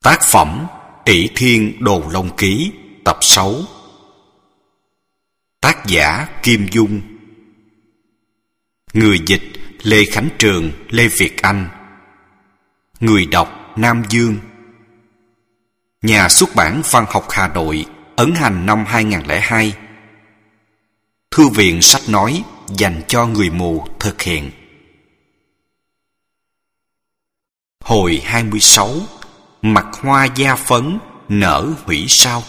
Tác phẩm Ỷ Thiên Đồ Long Ký tập 6. Tác giả Kim Dung. Người dịch Lê Khánh Trường, Lê Việt Anh. Người đọc Nam Dương. Nhà xuất bản Văn học Hà Nội, ấn hành năm 2002. Thư viện sách nói dành cho người mù thực hiện. Hồi 26. Mặt hoa da phấn nở hủy sao.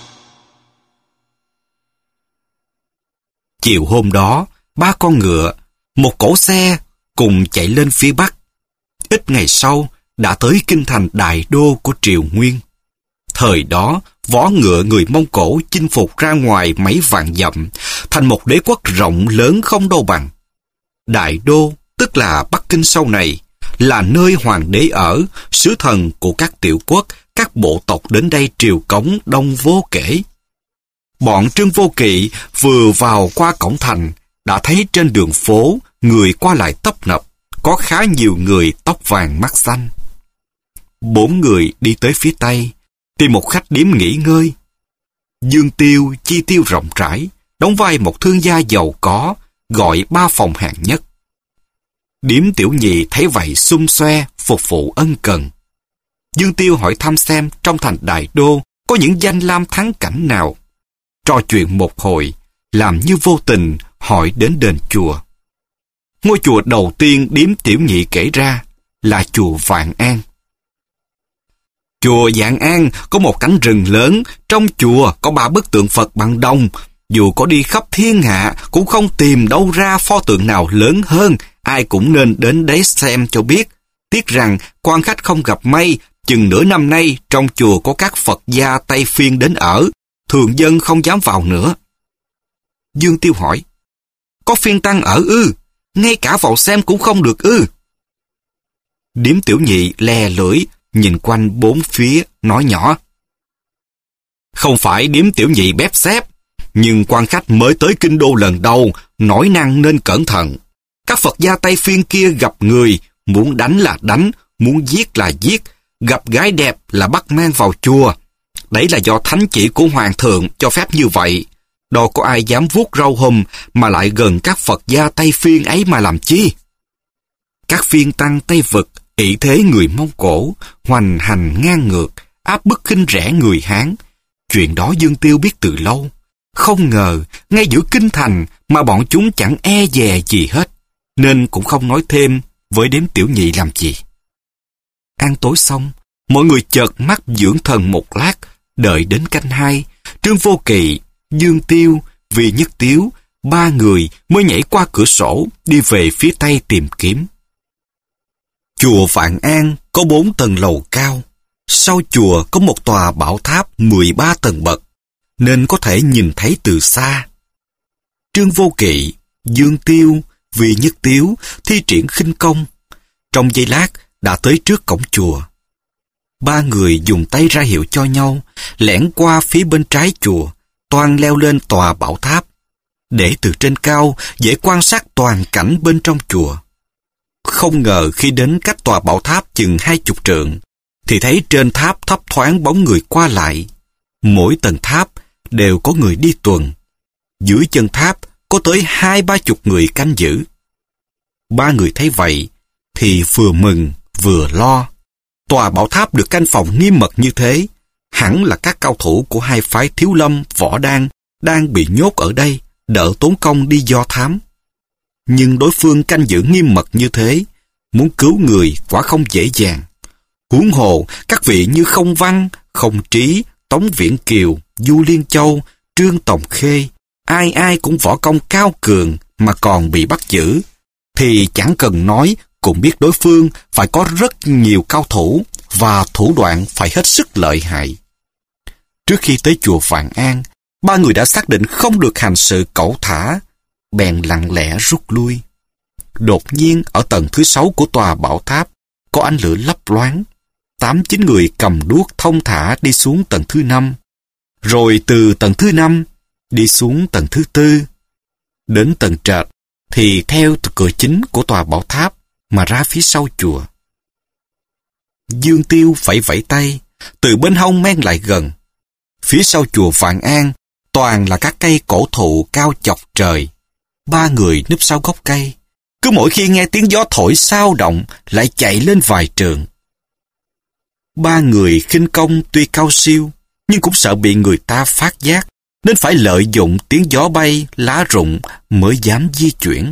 Chiều hôm đó, 3 con ngựa, một cỗ xe cùng chạy lên phía bắc. Ít ngày sau đã tới kinh thành đại đô của Triều Nguyên. Thời đó, võ ngựa người Mông Cổ chinh phục ra ngoài mấy vạn dặm, thành một đế quốc rộng lớn không đâu bằng. Đại đô, tức là Bắc Kinh sau này, là nơi hoàng đế ở, sứ thần của các tiểu quốc, các bộ tộc đến đây triều cống đông vô kể. Bọn Trương Vô Kỵ vừa vào qua cổng thành, đã thấy trên đường phố người qua lại tấp nập, có khá nhiều người tóc vàng mắt xanh. 4 người đi tới phía tây, tìm một khách điếm nghỉ ngơi. Dương Tiêu chi tiêu rộng rãi, đóng vai một thương gia giàu có, gọi 3 phòng hạng nhất. Điếm tiểu nhị thấy vậy xum xoe, phục vụ ân cần. Dương Tiêu hỏi thăm xem trong thành đại đô có những danh lam thắng cảnh nào. Trò chuyện một hồi, làm như vô tình hỏi đến đền chùa. Ngôi chùa đầu tiên điếm tiểu nhị kể ra là chùa Vạn An. Chùa Vạn An có một cánh rừng lớn, trong chùa có 3 bức tượng Phật bằng đồng. Dù có đi khắp thiên hạ cũng không tìm đâu ra pho tượng nào lớn hơn, ai cũng nên đến đấy xem cho biết. Tiếc rằng quan khách không gặp may, chừng nửa năm nay trong chùa có các Phật gia Tây Phiên đến ở, thường dân không dám vào nữa. Dương Tiêu hỏi, có phiên tăng ở ư? Ngay cả vào xem cũng không được ư? Điếm tiểu nhị le lưỡi, nhìn quanh 4 phía, nói nhỏ. Không phải điếm tiểu nhị bép xép, nhưng quan khách mới tới kinh đô lần đầu, nói năng nên cẩn thận. Các Phật gia Tây Phiên kia gặp người, muốn đánh là đánh, muốn giết là giết, gặp gái đẹp là bắt mang vào chùa. Đấy là do thánh chỉ của Hoàng thượng cho phép như vậy. Đâu có ai dám vuốt râu hùm mà lại gần các Phật gia Tây Phiên ấy mà làm chi. Các phiên tăng Tây Vực ỷ thế người Mông Cổ, hoành hành ngang ngược, áp bức khinh rẻ người Hán. Chuyện đó Dương Tiêu biết từ lâu. Không ngờ, ngay giữa kinh thành mà bọn chúng chẳng e dè gì hết, nên cũng không nói thêm với đếm tiểu nhị làm gì. Ăn tối xong, mọi người chợt mắt dưỡng thần một lát, đợi đến canh 2, Trương Vô Kỵ, Dương Tiêu, Vì Nhất Tiếu, 3 người mới nhảy qua cửa sổ đi về phía tây tìm kiếm. Chùa Vạn An có 4 tầng lầu cao, sau chùa có một tòa bảo tháp 13 tầng bậc, nên có thể nhìn thấy từ xa. Trương Vô Kỵ, Dương Tiêu, Vì Nhất Tiếu thi triển khinh công. Trong giây lát đã tới trước cổng chùa. 3 người dùng tay ra hiệu cho nhau, lẻn qua phía bên trái chùa, toan leo lên tòa bảo tháp, để từ trên cao dễ quan sát toàn cảnh bên trong chùa. Không ngờ khi đến cách tòa bảo tháp chừng 20 trượng, thì thấy trên tháp thấp thoáng bóng người qua lại. Mỗi tầng tháp đều có người đi tuần. Dưới chân tháp có tới 20-30 người canh giữ. 3 người thấy vậy thì vừa mừng vừa lo. Tòa bảo tháp được canh phòng nghiêm mật như thế, hẳn là các cao thủ của 2 phái Thiếu Lâm, Võ Đan đang bị nhốt ở đây, đỡ tốn công đi do thám. Nhưng đối phương canh giữ nghiêm mật như thế, muốn cứu người quả không dễ dàng. Huống hồ các vị như Không Văn, Không Trí, Tống Viễn Kiều, Du Liên Châu, Trương Tòng Khê, ai ai cũng võ công cao cường mà còn bị bắt giữ, thì chẳng cần nói cũng biết đối phương phải có rất nhiều cao thủ và thủ đoạn phải hết sức lợi hại. Trước khi tới chùa Vạn An, 3 người đã xác định không được hành sự cẩu thả, bèn lặng lẽ rút lui. Đột nhiên ở tầng thứ 6 của tòa bảo tháp có ánh lửa lấp loáng. 8-9 người cầm đuốc thông thả đi xuống tầng thứ 5, rồi từ tầng thứ 5 đi xuống tầng thứ 4. Đến tầng trệt thì theo cửa chính của tòa bảo tháp mà ra phía sau chùa. Dương Tiêu vẫy vẫy tay, từ bên hông men lại gần. Phía sau chùa Vạn An toàn là các cây cổ thụ cao chọc trời. Ba người núp sau gốc cây. Cứ mỗi khi nghe tiếng gió thổi xao động lại chạy lên vài trượng. Ba người khinh công tuy cao siêu, nhưng cũng sợ bị người ta phát giác, nên phải lợi dụng tiếng gió bay, lá rụng mới dám di chuyển.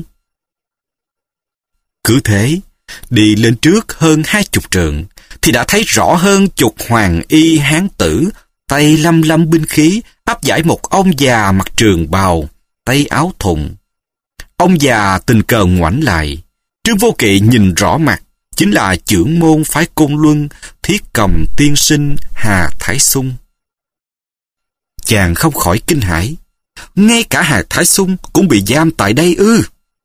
Cứ thế, đi lên trước hơn 20 trượng, thì đã thấy rõ hơn chục hoàng y hán tử, tay lăm lăm binh khí, áp giải một ông già mặc trường bào, tay áo thụng. Ông già tình cờ ngoảnh lại, Trương Vô Kỵ nhìn rõ mặt, chính là chưởng môn phái Côn Luân, Thiết Cầm tiên sinh Hà Thái Sung. Chàng không khỏi kinh hãi, ngay cả Hà Thái Sung cũng bị giam tại đây ư?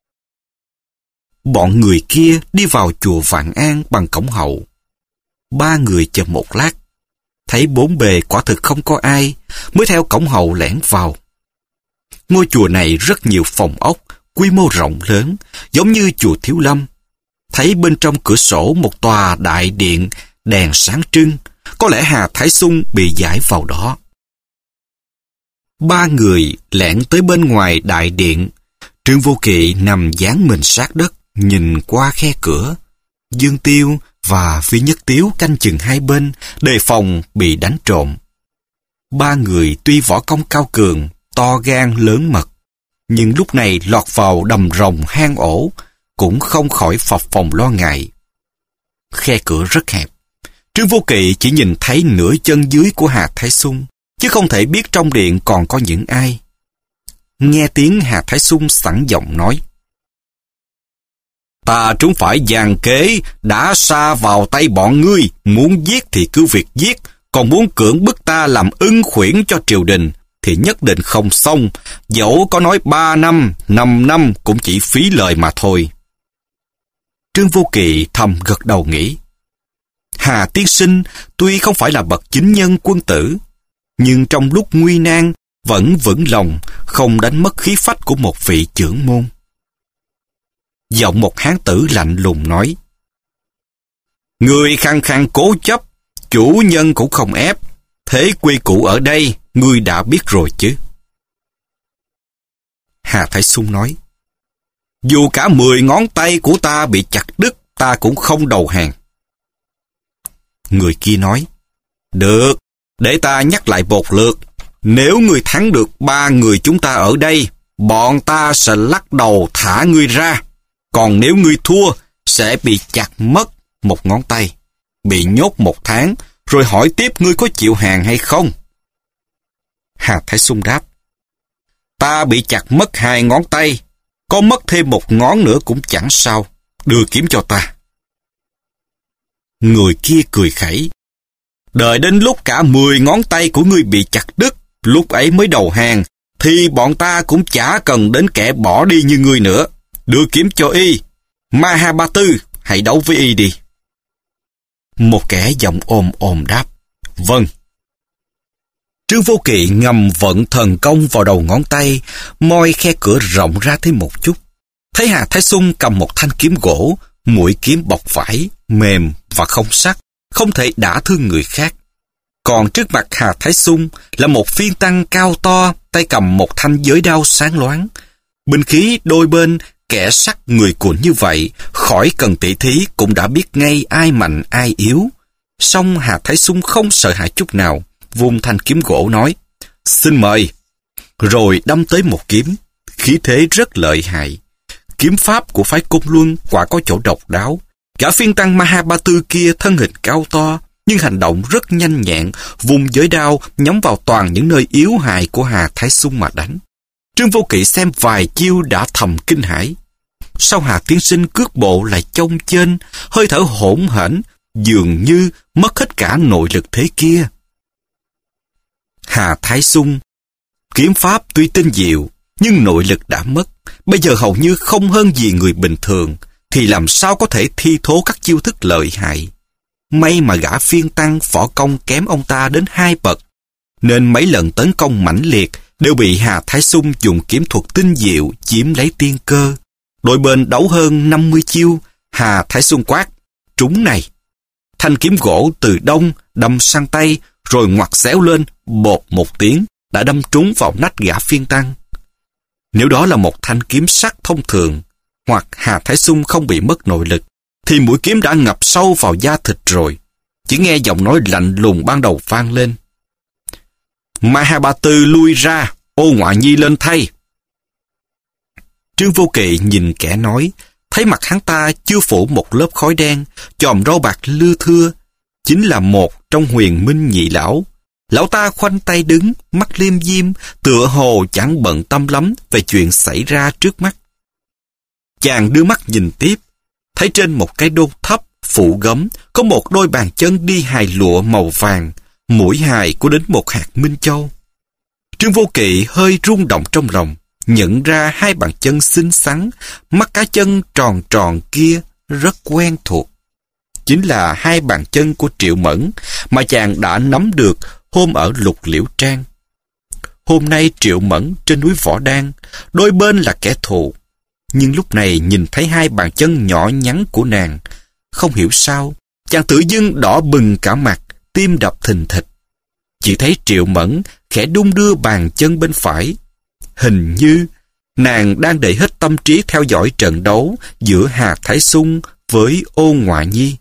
Bọn người kia đi vào chùa Vạn An bằng cổng hậu. Ba người chờ một lát, thấy bốn bề quả thực không có ai, mới theo cổng hậu lẻn vào. Ngôi chùa này rất nhiều phòng ốc, quy mô rộng lớn, giống như chùa Thiếu Lâm. Thấy bên trong cửa sổ một tòa đại điện, đèn sáng trưng, có lẽ Hà Thái Sung bị giải vào đó. Ba người lẻn tới bên ngoài đại điện. Trương Vô Kỵ nằm dán mình sát đất, nhìn qua khe cửa. Dương Tiêu và Phi Nhất Tiếu canh chừng hai bên, đề phòng bị đánh trộm. Ba người tuy võ công cao cường, to gan lớn mật, nhưng lúc này lọt vào đầm rồng hang ổ, cũng không khỏi phập phồng lo ngại. Khe cửa rất hẹp. Trương Vô Kỵ chỉ nhìn thấy nửa chân dưới của Hà Thái Sung, chứ không thể biết trong điện còn có những ai. Nghe tiếng Hà Thái Sung sẵn giọng nói: Ta trúng phải giàn kế, đã sa vào tay bọn ngươi, muốn giết thì cứ việc giết, còn muốn cưỡng bức ta làm ưng khuyển cho triều đình, thì nhất định không xong, dẫu có nói 3 năm, 5 năm cũng chỉ phí lời mà thôi. Trương Vô Kỵ thầm gật đầu nghĩ, Hà tiên sinh tuy không phải là bậc chính nhân quân tử, nhưng trong lúc nguy nan vẫn vững lòng, không đánh mất khí phách của một vị trưởng môn. Giọng một hán tử lạnh lùng nói: Người khăng khăng cố chấp, chủ nhân cũng không ép, thế quy củ ở đây ngươi đã biết rồi chứ? Hà Thái Sung nói: Dù cả 10 ngón tay của ta bị chặt đứt, ta cũng không đầu hàng. Người kia nói: Được, để ta nhắc lại một lượt. Nếu ngươi thắng được 3 người chúng ta ở đây, bọn ta sẽ lắc đầu thả ngươi ra. Còn nếu ngươi thua, sẽ bị chặt mất một ngón tay, bị nhốt 1 tháng, rồi hỏi tiếp ngươi có chịu hàng hay không. Hà Thái Sung đáp: Ta bị chặt mất 2 ngón tay, có mất thêm 1 ngón nữa cũng chẳng sao, đưa kiếm cho ta. Người kia cười khẩy: Đợi đến lúc cả 10 ngón tay của ngươi bị chặt đứt, lúc ấy mới đầu hàng, thì bọn ta cũng chả cần đến kẻ bỏ đi như ngươi nữa. Đưa kiếm cho y, Mahabatu, hãy đấu với y đi. Một kẻ giọng ồm ồm đáp: Vâng. Trương Vô Kỵ ngầm vận thần công vào đầu ngón tay, moi khe cửa rộng ra thêm một chút. Thấy Hà Thái Sung cầm một thanh kiếm gỗ, mũi kiếm bọc vải, mềm và không sắc, không thể đả thương người khác. Còn trước mặt Hà Thái Sung là một phiên tăng cao to, tay cầm một thanh giới đao sáng loáng. Binh khí đôi bên, kẻ sắc người cuộn như vậy, khỏi cần tỉ thí cũng đã biết ngay ai mạnh ai yếu. Song Hà Thái Sung không sợ hãi chút nào, vung thanh kiếm gỗ nói: Xin mời. Rồi đâm tới một kiếm, khí thế rất lợi hại. Kiếm pháp của phái Côn Luân quả có chỗ độc đáo. Cả phiên tăng Mahabatu kia thân hình cao to, nhưng hành động rất nhanh nhẹn, vùng giới đao nhắm vào toàn những nơi yếu hại của Hà Thái Sung mà đánh. Trương Vô Kỵ xem vài chiêu đã thầm kinh hãi. Sao Hà tiên sinh cước bộ lại chông chênh, hơi thở hỗn hển, dường như mất hết cả nội lực thế kia. Hà Thái Sung kiếm pháp tuy tinh diệu, nhưng nội lực đã mất, bây giờ hầu như không hơn gì người bình thường, thì làm sao có thể thi thố các chiêu thức lợi hại. May mà gã phiên tăng võ công kém ông ta đến 2 bậc, nên mấy lần tấn công mãnh liệt đều bị Hà Thái Sung dùng kiếm thuật tinh diệu chiếm lấy tiên cơ. Đôi bên đấu hơn 50 chiêu, Hà Thái Sung quát: Trúng này! Thanh kiếm gỗ từ đông đâm sang tây, rồi ngoặt xéo lên, bột một tiếng, đã đâm trúng vào nách gã phiên tăng. Nếu đó là một thanh kiếm sắt thông thường, hoặc Hà Thái Xung không bị mất nội lực, thì mũi kiếm đã ngập sâu vào da thịt rồi. Chỉ nghe giọng nói lạnh lùng ban đầu vang lên: Mahabatu lui ra, Ô Ngoại Nhi lên thay. Trương Vô Kỵ nhìn kẻ nói, thấy mặt hắn ta chưa phủ một lớp khói đen, chòm râu bạc lưa thưa, chính là một trong Huyền Minh nhị lão. Lão ta khoanh tay đứng, mắt liêm diêm, tựa hồ chẳng bận tâm lắm về chuyện xảy ra trước mắt. Chàng đưa mắt nhìn tiếp, thấy trên một cái đôn thấp, phủ gấm, có một đôi bàn chân đi hài lụa màu vàng, mũi hài có đến một hạt minh châu. Trương Vô Kỵ hơi rung động trong lòng, nhận ra hai bàn chân xinh xắn, mắt cá chân tròn tròn kia rất quen thuộc. Chính là hai bàn chân của Triệu Mẫn mà chàng đã nắm được hôm ở Lục Liễu Trang. Hôm nay Triệu Mẫn trên núi Võ Đan, đôi bên là kẻ thù. Nhưng lúc này nhìn thấy hai bàn chân nhỏ nhắn của nàng, không hiểu sao, chàng tự dưng đỏ bừng cả mặt, tim đập thình thịch. Chỉ thấy Triệu Mẫn khẽ đung đưa bàn chân bên phải. Hình như nàng đang để hết tâm trí theo dõi trận đấu giữa Hà Thái Xung với Ô Ngoại Nhi.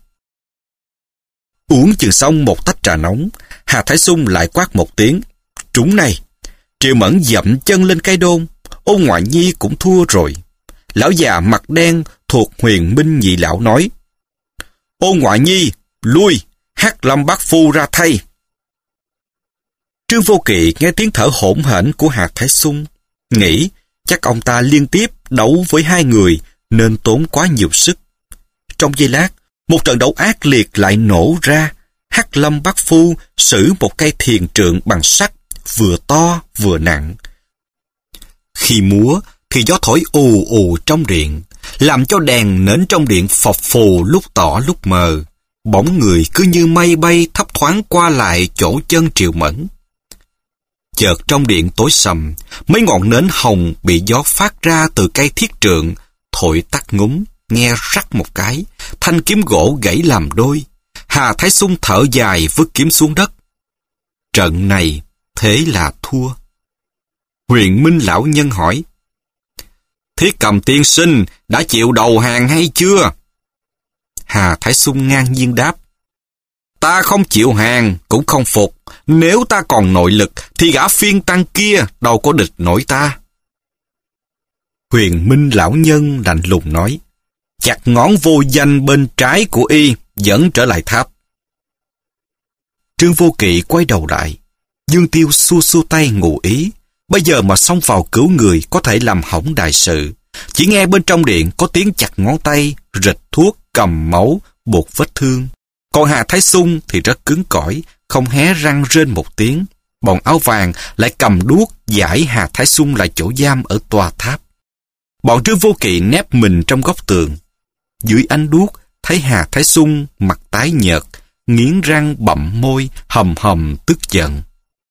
Uống chừng xong một tách trà nóng, Hà Thái Xung lại quát một tiếng: Trúng này! Triệu Mẫn dậm chân lên cái đôn. Ô Ngoại Nhi cũng thua rồi. Lão già mặt đen thuộc Huyền Minh nhị lão nói: Ô Ngoại Nhi, lui, Hắc Lâm Bát Phu ra thay. Trương Vô Kỵ nghe tiếng thở hổn hển của Hà Thái Xung, nghĩ chắc ông ta liên tiếp đấu với hai người nên tốn quá nhiều sức. Trong giây lát, một trận đấu ác liệt lại nổ ra. Hắc Lâm Bát Phu sử một cây thiền trượng bằng sắt, vừa to vừa nặng. Khi múa thì gió thổi ù ù trong điện, làm cho đèn nến trong điện phập phù lúc tỏ lúc mờ. Bóng người cứ như mây bay thấp thoáng qua lại chỗ chân Triệu Mẫn. Chợt trong điện tối sầm, mấy ngọn nến hồng bị gió phát ra từ cây thiết trượng thổi tắt ngúm, nghe rắc một cái, thanh kiếm gỗ gãy làm đôi. Hà Thái Xung thở dài vứt kiếm xuống đất. Trận này thế là thua. Huyền Minh lão nhân hỏi: Thiết Cầm tiên sinh đã chịu đầu hàng hay chưa? Hà Thái Xung ngang nhiên đáp: Ta không chịu hàng, cũng không phục. Nếu ta còn nội lực, thì gã phiên tăng kia đâu có địch nổi ta. Huyền Minh lão nhân lạnh lùng nói: Chặt ngón vô danh bên trái của y, dẫn trở lại tháp. Trương Vô Kỵ quay đầu lại. Dương Tiêu xua xua tay ngụ ý. Bây giờ mà xông vào cứu người có thể làm hỏng đại sự. Chỉ nghe bên trong điện có tiếng chặt ngón tay, rịch thuốc, cầm máu, buộc vết thương. Còn Hà Thái Xung thì rất cứng cỏi, không hé răng rên một tiếng. Bọn áo vàng lại cầm đuốc giải Hà Thái Xung lại chỗ giam ở tòa tháp. Bọn Trương Vô Kỵ nép mình trong góc tường. Dưới ánh đuốc thấy Hà Thái Xung mặt tái nhợt, nghiến răng bặm môi, hầm hầm tức giận.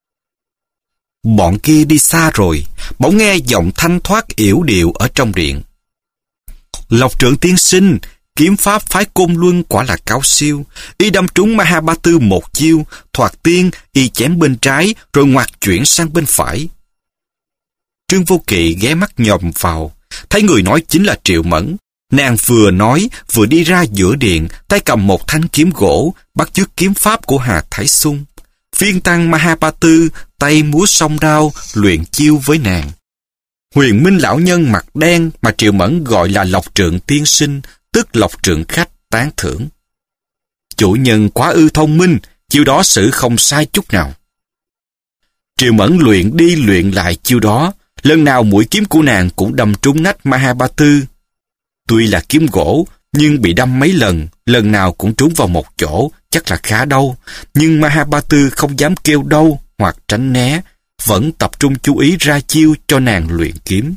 Bọn kia đi xa rồi, bỗng nghe giọng thanh thoát yểu điệu ở trong điện. Lộc Trưởng tiên sinh, kiếm pháp phái Côn Luân quả là cao siêu. Y đâm trúng Mahabatu một chiêu, thoạt tiên y chém bên trái rồi ngoặt chuyển sang bên phải. Trương Vô Kỵ ghé mắt nhòm vào, thấy người nói chính là Triệu Mẫn. Nàng vừa nói vừa đi ra giữa điện, tay cầm một thanh kiếm gỗ, bắt chước kiếm pháp của Hà Thái Xung. Phiên tăng Mahabatu tay múa song đao luyện chiêu với nàng. Huyền Minh lão nhân mặt đen mà Triệu Mẫn gọi là Lộc Trượng tiên sinh, tức Lộc Trượng khách, tán thưởng. Chủ nhân quá ư thông minh, chiêu đó xử không sai chút nào. Triệu Mẫn luyện đi luyện lại chiêu đó, lần nào mũi kiếm của nàng cũng đâm trúng nách Mahabatu. Tuy là kiếm gỗ, nhưng bị đâm mấy lần, lần nào cũng trúng vào một chỗ, chắc là khá đau. Nhưng Mahabatu không dám kêu đau hoặc tránh né, vẫn tập trung chú ý ra chiêu cho nàng luyện kiếm.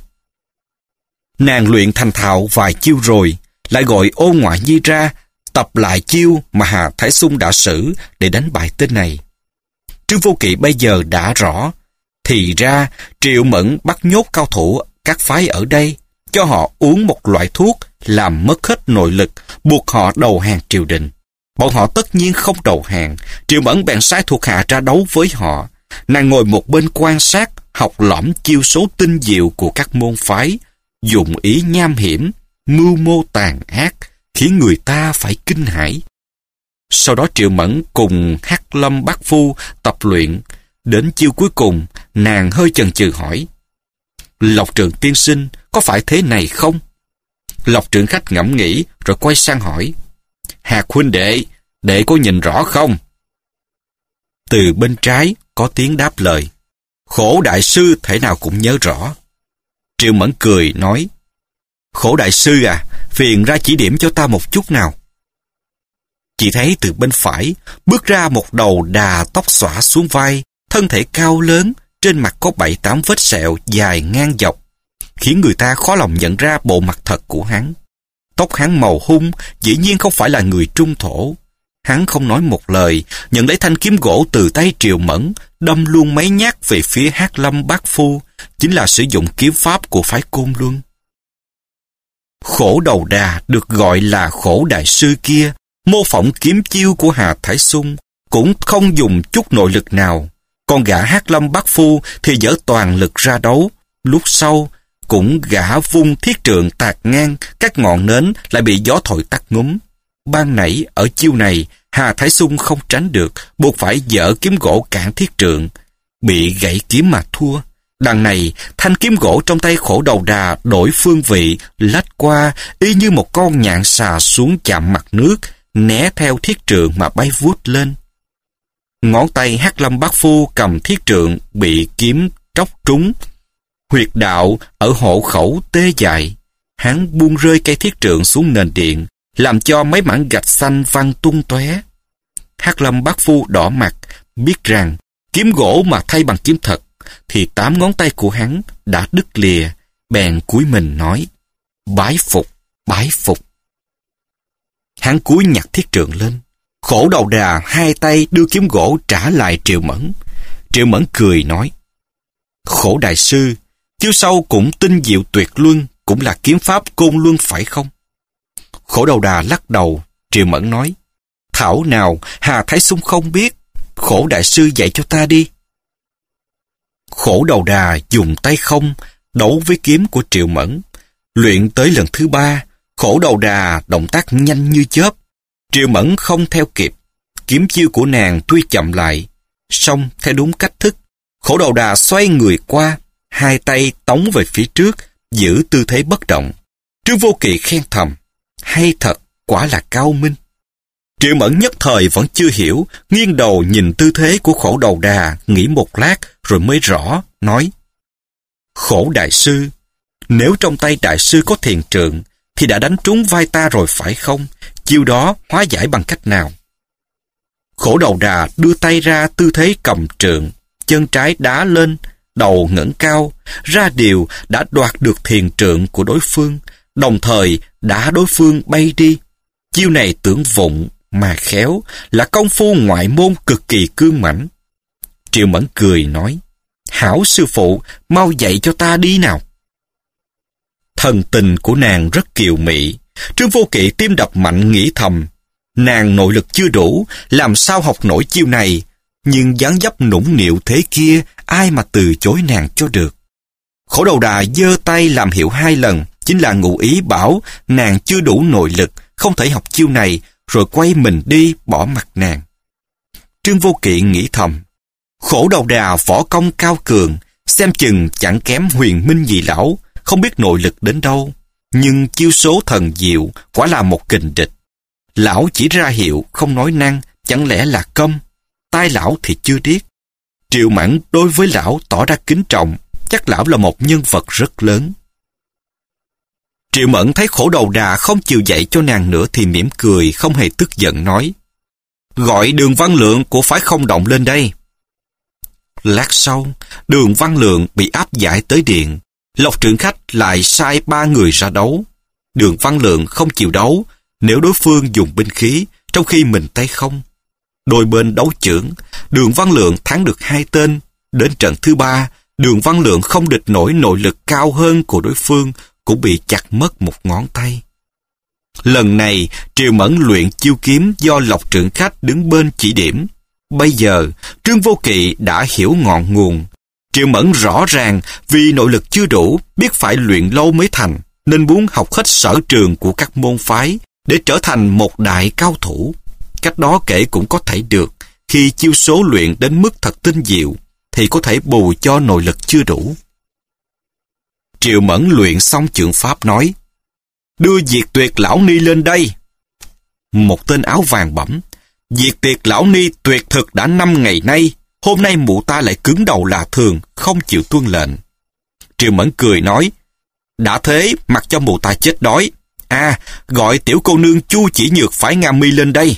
Nàng luyện thành thạo vài chiêu rồi, lại gọi Ô Ngoại Nhi ra, tập lại chiêu mà Hà Thái Xung đã sử để đánh bại tên này. Trương Vô Kỵ bây giờ đã rõ, thì ra Triệu Mẫn bắt nhốt cao thủ các phái ở đây, cho họ uống một loại thuốc làm mất hết nội lực, buộc họ đầu hàng triều đình. Bọn họ tất nhiên không đầu hàng. Triệu Mẫn bèn sai thuộc hạ ra đấu với họ. Nàng ngồi một bên quan sát, học lỏm chiêu số tinh diệu của các môn phái, dụng ý nham hiểm, mưu mô tàn ác, khiến người ta phải kinh hãi. Sau đó Triệu Mẫn cùng Hắc Lâm Bát Phu tập luyện. Đến chiêu cuối cùng, nàng hơi chần chừ hỏi: Lộc Trường tiên sinh, có phải thế này không? Lộc Trưởng khách ngẫm nghĩ rồi quay sang hỏi: Hạc huynh đệ có nhìn rõ không? Từ bên trái có tiếng đáp lời: Khổ đại sư thể nào cũng nhớ rõ. Triệu Mẫn cười nói: Khổ đại sư à, phiền ra chỉ điểm cho ta một chút nào. Chỉ thấy từ bên phải bước ra một đầu đà tóc xõa xuống vai, thân thể cao lớn, trên mặt có 7-8 vết sẹo dài ngang dọc, khiến người ta khó lòng nhận ra bộ mặt thật của hắn. Tóc hắn màu hung, dĩ nhiên không phải là người Trung Thổ. Hắn không nói một lời, nhận lấy thanh kiếm gỗ từ tay Triệu Mẫn, đâm luôn mấy nhát về phía Hắc Lâm Bát Phu, chính là sử dụng kiếm pháp của phái Côn Luân. Khổ đầu đà được gọi là Khổ đại sư kia, mô phỏng kiếm chiêu của Hà Thái Xung, cũng không dùng chút nội lực nào. Còn gã Hắc Lâm Bát Phu thì dở toàn lực ra đấu. Lúc sau, cũng gã vung thiết trượng tạt ngang, các ngọn nến lại bị gió thổi tắt ngúm. Ban nãy ở chiêu này, Hà Thái Xung không tránh được, buộc phải dở kiếm gỗ cản thiết trượng, bị gãy kiếm mà thua. Đằng này, thanh kiếm gỗ trong tay Khổ đầu đà đổi phương vị, lách qua, y như một con nhạn xà xuống chạm mặt nước, né theo thiết trượng mà bay vút lên. Ngón tay Hắc Lâm Bát Phu cầm thiết trượng bị kiếm tróc trúng, huyệt đạo ở hộ khẩu tê dại. Hắn buông rơi cây thiết trượng xuống nền điện, làm cho mấy mảng gạch xanh văng tung tóe. Hắc Lâm Bát Phu đỏ mặt, biết rằng kiếm gỗ mà thay bằng kiếm thật, thì 8 ngón tay của hắn đã đứt lìa, bèn cúi mình nói: Bái phục, bái phục. Hắn cúi nhặt thiết trượng lên. Khổ đầu đà hai tay đưa kiếm gỗ trả lại Triệu Mẫn. Triệu Mẫn cười nói: Khổ đại sư, chiêu sau cũng tinh diệu tuyệt luân, cũng là kiếm pháp Côn Luân phải không? Khổ đầu đà lắc đầu. Triệu Mẫn nói: Thảo nào Hà Thái Xung không biết, Khổ đại sư dạy cho ta đi. Khổ đầu đà dùng tay không đấu với kiếm của Triệu Mẫn. Luyện tới lần thứ 3, Khổ đầu đà động tác nhanh như chớp. Triệu Mẫn không theo kịp. Kiếm chiêu của nàng tuy chậm lại, song theo đúng cách thức. Khổ đầu đà xoay người qua, hai tay tống về phía trước, giữ tư thế bất động. Trương Vô Kỵ khen thầm: Hay thật, quả là cao minh. Triệu Mẫn nhất thời vẫn chưa hiểu, nghiêng đầu nhìn tư thế của Khổ đầu đà, nghĩ một lát rồi mới rõ, nói: Khổ đại sư, nếu trong tay đại sư có thiền trượng, thì đã đánh trúng vai ta rồi phải không? Chiêu đó hóa giải bằng cách nào? Khổ đầu đà đưa tay ra tư thế cầm trượng, chân trái đá lên, đầu ngẩng cao, ra điều đã đoạt được thiền trượng của đối phương, đồng thời đá đối phương bay đi. Chiêu này tưởng vụng mà khéo, là công phu ngoại môn cực kỳ cương mãnh. Triệu Mẫn cười nói: Hảo sư phụ, mau dạy cho ta đi nào. Thần tình của nàng rất kiều mị. Trương Vô Kỵ tim đập mạnh nghĩ thầm: Nàng nội lực chưa đủ, làm sao học nổi chiêu này? Nhưng dáng dấp nũng nịu thế kia, ai mà từ chối nàng cho được. Khổ đầu đà giơ tay làm hiệu 2 lần, chính là ngụ ý bảo nàng chưa đủ nội lực, không thể học chiêu này, rồi quay mình đi bỏ mặt nàng. Trương Vô Kỵ nghĩ thầm: Khổ đầu đà võ công cao cường, xem chừng chẳng kém Huyền Minh gì lão, không biết nội lực đến đâu, nhưng chiêu số thần diệu, quả là một kình địch. Lão chỉ ra hiệu, không nói năng, chẳng lẽ là câm? Tai lão thì chưa điếc. Triệu Mẫn đối với lão tỏ ra kính trọng, chắc lão là một nhân vật rất lớn. Triệu Mẫn thấy Khổ đầu đà không chịu dạy cho nàng nữa thì mỉm cười, không hề tức giận nói: Gọi Đường Văn Lượng của phái Không Động lên đây. Lát sau, Đường Văn Lượng bị áp giải tới điện. Lộc trưởng khách lại sai 3 người ra đấu. Đường Văn Lượng không chịu đấu nếu đối phương dùng binh khí, trong khi mình tay không. Đôi bên đấu chưởng, Đường Văn Lượng thắng được 2 tên. Đến trận thứ 3, Đường Văn Lượng không địch nổi nội lực cao hơn của đối phương, cũng bị chặt mất một ngón tay. Lần này, Triệu Mẫn luyện chiêu kiếm do Lộc Trượng Khách đứng bên chỉ điểm. Bây giờ, Trương Vô Kỵ đã hiểu ngọn nguồn. Triệu Mẫn rõ ràng vì nội lực chưa đủ, biết phải luyện lâu mới thành, nên muốn học hết sở trường của các môn phái để trở thành một đại cao thủ. Cách đó kể cũng có thể được, khi chiêu số luyện đến mức thật tinh diệu, thì có thể bù cho nội lực chưa đủ. Triệu Mẫn luyện xong chưởng pháp nói, đưa Diệt Tuyệt Lão Ni lên đây. Một tên áo vàng bẩm, Diệt Tuyệt Lão Ni tuyệt thực đã 5 ngày nay, hôm nay mụ ta lại cứng đầu lạ thường, không chịu tuân lệnh. Triệu Mẫn cười nói, đã thế, mặc cho mụ ta chết đói. Gọi tiểu cô nương Chu Chỉ Nhược phải Nga Mi lên đây.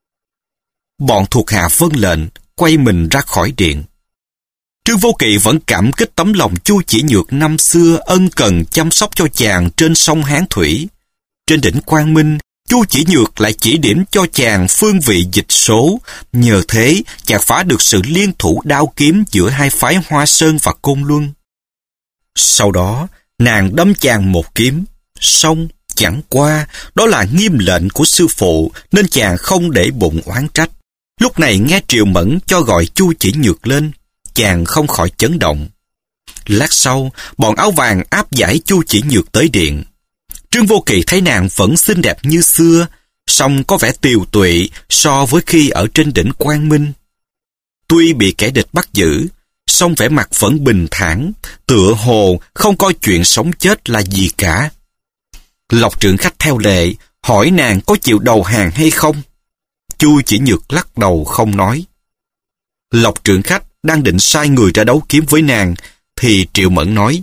Bọn thuộc hạ vâng lệnh, quay mình ra khỏi điện. Trương Vô Kỵ vẫn cảm kích tấm lòng Chu Chỉ Nhược năm xưa ân cần chăm sóc cho chàng trên sông Hán Thủy. Trên đỉnh Quang Minh, Chu Chỉ Nhược lại chỉ điểm cho chàng phương vị dịch số. Nhờ thế, chàng phá được sự liên thủ đao kiếm giữa hai phái Hoa Sơn và Côn Luân. Sau đó, nàng đâm chàng một kiếm, xong chẳng qua, đó là nghiêm lệnh của sư phụ, nên chàng không để bụng oán trách. Lúc này nghe Triệu Mẫn cho gọi Chu Chỉ Nhược lên, chàng không khỏi chấn động. Lát sau, bọn áo vàng áp giải Chu Chỉ Nhược tới điện. Trương Vô Kỵ thấy nàng vẫn xinh đẹp như xưa, song có vẻ tiều tụy so với khi ở trên đỉnh Quang Minh. Tuy bị kẻ địch bắt giữ, song vẻ mặt vẫn bình thản, tựa hồ không coi chuyện sống chết là gì cả. Lộc Trượng Khách theo lệ, hỏi nàng có chịu đầu hàng hay không. Chu Chỉ Nhược lắc đầu không nói. Lộc Trượng Khách đang định sai người ra đấu kiếm với nàng, thì Triệu Mẫn nói,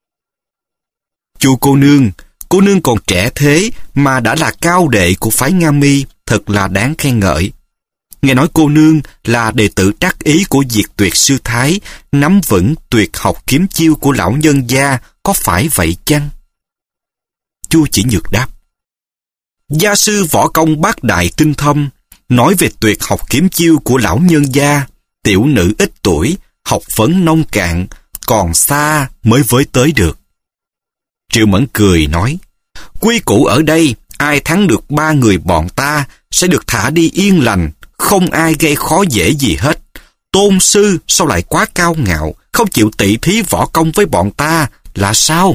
Chu cô nương còn trẻ thế mà đã là cao đệ của phái Nga Mi, thật là đáng khen ngợi. Nghe nói cô nương là đệ tử trắc ý của Diệt Tuyệt sư thái, nắm vững tuyệt học kiếm chiêu của lão nhân gia, có phải vậy chăng? Chu Chỉ Nhược đáp, gia sư võ công bát đại tinh thâm, nói về tuyệt học kiếm chiêu của lão nhân gia, tiểu nữ ít tuổi, học vấn nông cạn, còn xa mới với tới được. Triệu Mẫn cười nói, quy củ ở đây, ai thắng được 3 người bọn ta sẽ được thả đi yên lành, không ai gây khó dễ gì hết. Tôn sư sao lại quá cao ngạo, không chịu tỉ thí võ công với bọn ta là sao?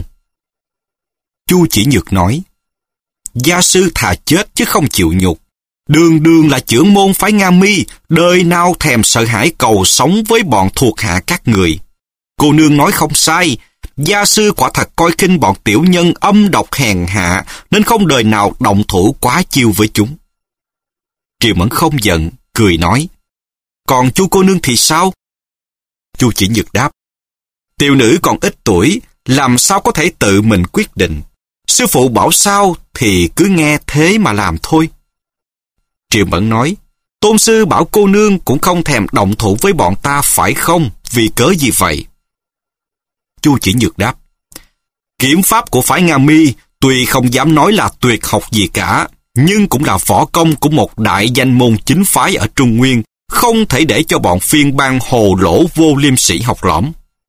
Chu Chỉ Nhược nói, gia sư thà chết chứ không chịu nhục. Đường đường là trưởng môn phái Nga Mi, đời nào thèm sợ hãi cầu sống với bọn thuộc hạ các người. Cô nương nói không sai, gia sư quả thật coi khinh bọn tiểu nhân âm độc hèn hạ, nên không đời nào động thủ quá chiêu với chúng. Triệu Mẫn không giận, cười nói, còn chu cô nương thì sao? Chu Chỉ Nhược đáp, tiểu nữ còn ít tuổi, làm sao có thể tự mình quyết định. Sư phụ bảo sao thì cứ nghe thế mà làm thôi. Triệu Mẫn nói, tôn sư bảo cô nương cũng không thèm động thủ với bọn ta phải không? Vì cớ gì vậy? Chu Chỉ Nhược đáp, kiếm pháp của phái Nga Mi tuy không dám nói là tuyệt học gì cả, nhưng cũng là võ công của một đại danh môn chính phái ở Trung Nguyên, không thể để cho bọn phiên bang hồ lỗ vô liêm sĩ học lỏm.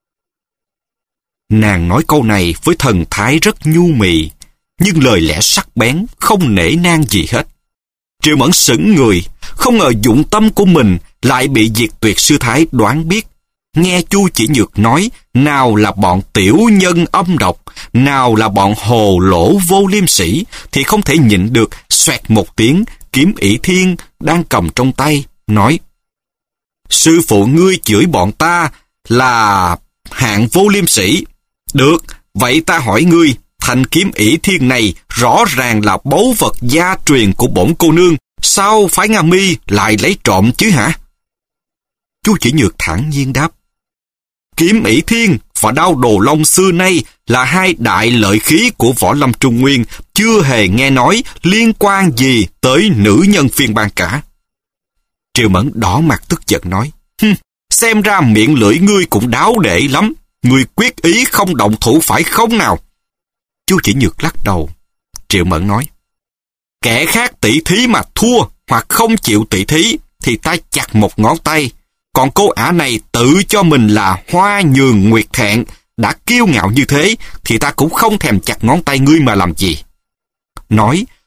Nàng nói câu này với thần thái rất nhu mì, nhưng lời lẽ sắc bén, không nể nang gì hết. Triệu Mẫn sững người, không ngờ dụng tâm của mình lại bị Diệt Tuyệt sư thái đoán biết. Nghe Chu Chỉ Nhược nói, nào là bọn tiểu nhân âm độc, nào là bọn hồ lỗ vô liêm sĩ, thì không thể nhịn được, xoẹt một tiếng, kiếm ỷ thiên đang cầm trong tay, nói, sư phụ ngươi chửi bọn ta là hạng vô liêm sĩ. Được, vậy ta hỏi ngươi, thanh kiếm ỷ thiên này rõ ràng là báu vật gia truyền của bổn cô nương, sao phái Nga Mi lại lấy trộm chứ hả? Chu Chỉ Nhược thản nhiên đáp, kiếm ỷ thiên và đao đồ long xưa nay là hai đại lợi khí của võ lâm Trung Nguyên, chưa hề nghe nói liên quan gì tới nữ nhân phiên bang cả. Triệu Mẫn đỏ mặt tức giận nói, xem ra miệng lưỡi ngươi cũng đáo để lắm, ngươi quyết ý không động thủ phải không nào? Chu Chỉ Nhược lắc đầu. Triệu Mẫn nói, kẻ khác tỷ thí mà thua hoặc không chịu tỷ thí thì ta chặt một ngón tay, còn cô ả này tự cho mình là hoa nhường nguyệt thẹn, đã kiêu ngạo như thế thì ta cũng không thèm chặt ngón tay ngươi mà làm gì. Nói,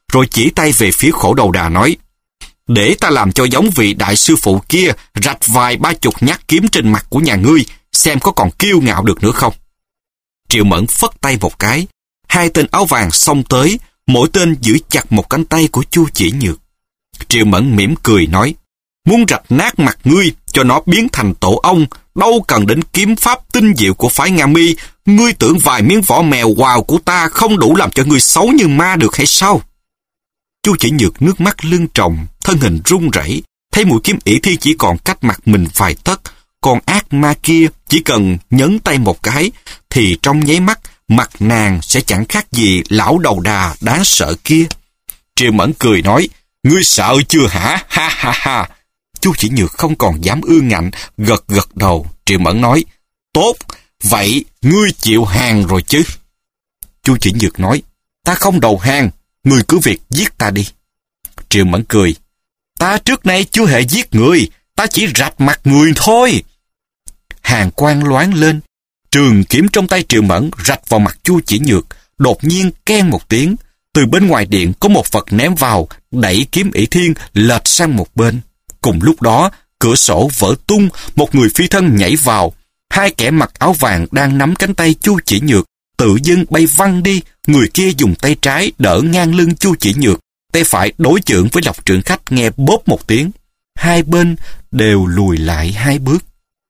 rồi chỉ tay về phía Khổ Đầu Đà nói: để ta làm cho giống vị đại sư phụ kia rạch vài 30 nhát kiếm trên mặt của nhà ngươi, xem có còn kiêu ngạo được nữa không. Triệu Mẫn phất tay một cái, hai tên áo vàng xông tới, mỗi tên giữ chặt một cánh tay của Chu Chỉ Nhược. Triệu Mẫn mỉm cười nói: muốn rạch nát mặt ngươi cho nó biến thành tổ ong, đâu cần đến kiếm pháp tinh diệu của phái Nga Mi. Ngươi tưởng vài miếng vỏ mèo quào của ta không đủ làm cho ngươi xấu như ma được hay sao? Chu Chỉ Nhược nước mắt lưng tròng, thân hình run rẩy, thấy mũi kiếm ỷ thiên chỉ còn cách mặt mình vài tấc, còn ác ma kia chỉ cần nhấn tay một cái thì trong nháy mắt mặt nàng sẽ chẳng khác gì lão đầu đà đáng sợ kia. Triệu Mẫn cười nói: ngươi sợ chưa hả? Ha ha ha. Chu Chỉ Nhược không còn dám ương ngạnh, gật gật đầu. Triệu Mẫn nói: tốt, vậy ngươi chịu hàng rồi chứ? Chu Chỉ Nhược nói: ta không đầu hàng, ngươi cứ việc giết ta đi. Triệu Mẫn cười: ta trước nay chưa hề giết người, ta chỉ rạch mặt người thôi. Hàn quang loáng lên, trường kiếm trong tay Triệu Mẫn rạch vào mặt Chu Chỉ Nhược. Đột nhiên keng một tiếng, từ bên ngoài điện có một vật ném vào, đẩy kiếm ỷ thiên lệch sang một bên. Cùng lúc đó, cửa sổ vỡ tung, một người phi thân nhảy vào. Hai kẻ mặc áo vàng đang nắm cánh tay Chu Chỉ Nhược tự dưng bay văng đi. Người kia dùng tay trái đỡ ngang lưng Chu Chỉ Nhược, tay phải đối chưởng với Lộc Trượng Khách, nghe bốp một tiếng. Hai bên đều lùi lại 2 bước.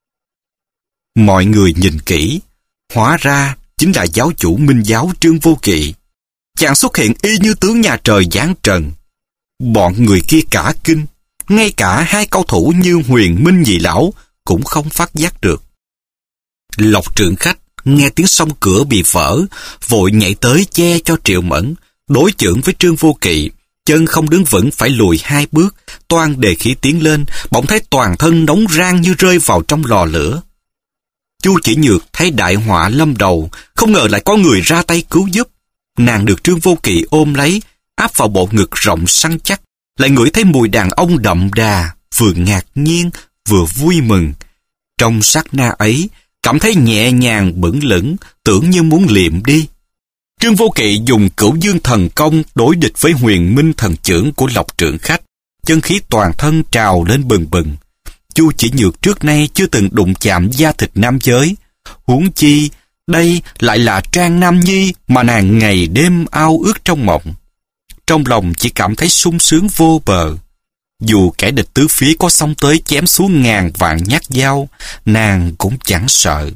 Mọi người nhìn kỹ, hóa ra chính là giáo chủ Minh giáo Trương Vô Kỵ. Chàng xuất hiện y như tướng nhà trời giáng trần. Bọn người kia cả kinh, ngay cả hai cao thủ như Huyền Minh Nhị lão cũng không phát giác được. Lộc Trượng Khách nghe tiếng song cửa bị vỡ, vội nhảy tới che cho Triệu Mẫn, đối chưởng với Trương Vô Kỵ, chân không đứng vững phải lùi 2 bước, toan đề khí tiến lên, bỗng thấy toàn thân nóng rang như rơi vào trong lò lửa. Chu Chỉ Nhược thấy đại họa lâm đầu, không ngờ lại có người ra tay cứu giúp. Nàng được Trương Vô Kỵ ôm lấy, áp vào bộ ngực rộng săn chắc, lại ngửi thấy mùi đàn ông đậm đà, vừa ngạc nhiên vừa vui mừng. Trong sát na ấy, cảm thấy nhẹ nhàng bững lững, tưởng như muốn liệm đi. Trương Vô Kỵ dùng Cửu Dương thần công đối địch với Huyền Minh thần chưởng của Lộc Trượng Khách, chân khí toàn thân trào lên bừng bừng. Chu Chỉ Nhược trước nay chưa từng đụng chạm da thịt nam giới, huống chi đây lại là Trang Nam Nhi mà nàng ngày đêm ao ước trong mộng. Trong lòng chỉ cảm thấy sung sướng vô bờ. Dù kẻ địch tứ phía có xông tới chém xuống ngàn vạn nhát dao, nàng cũng chẳng sợ.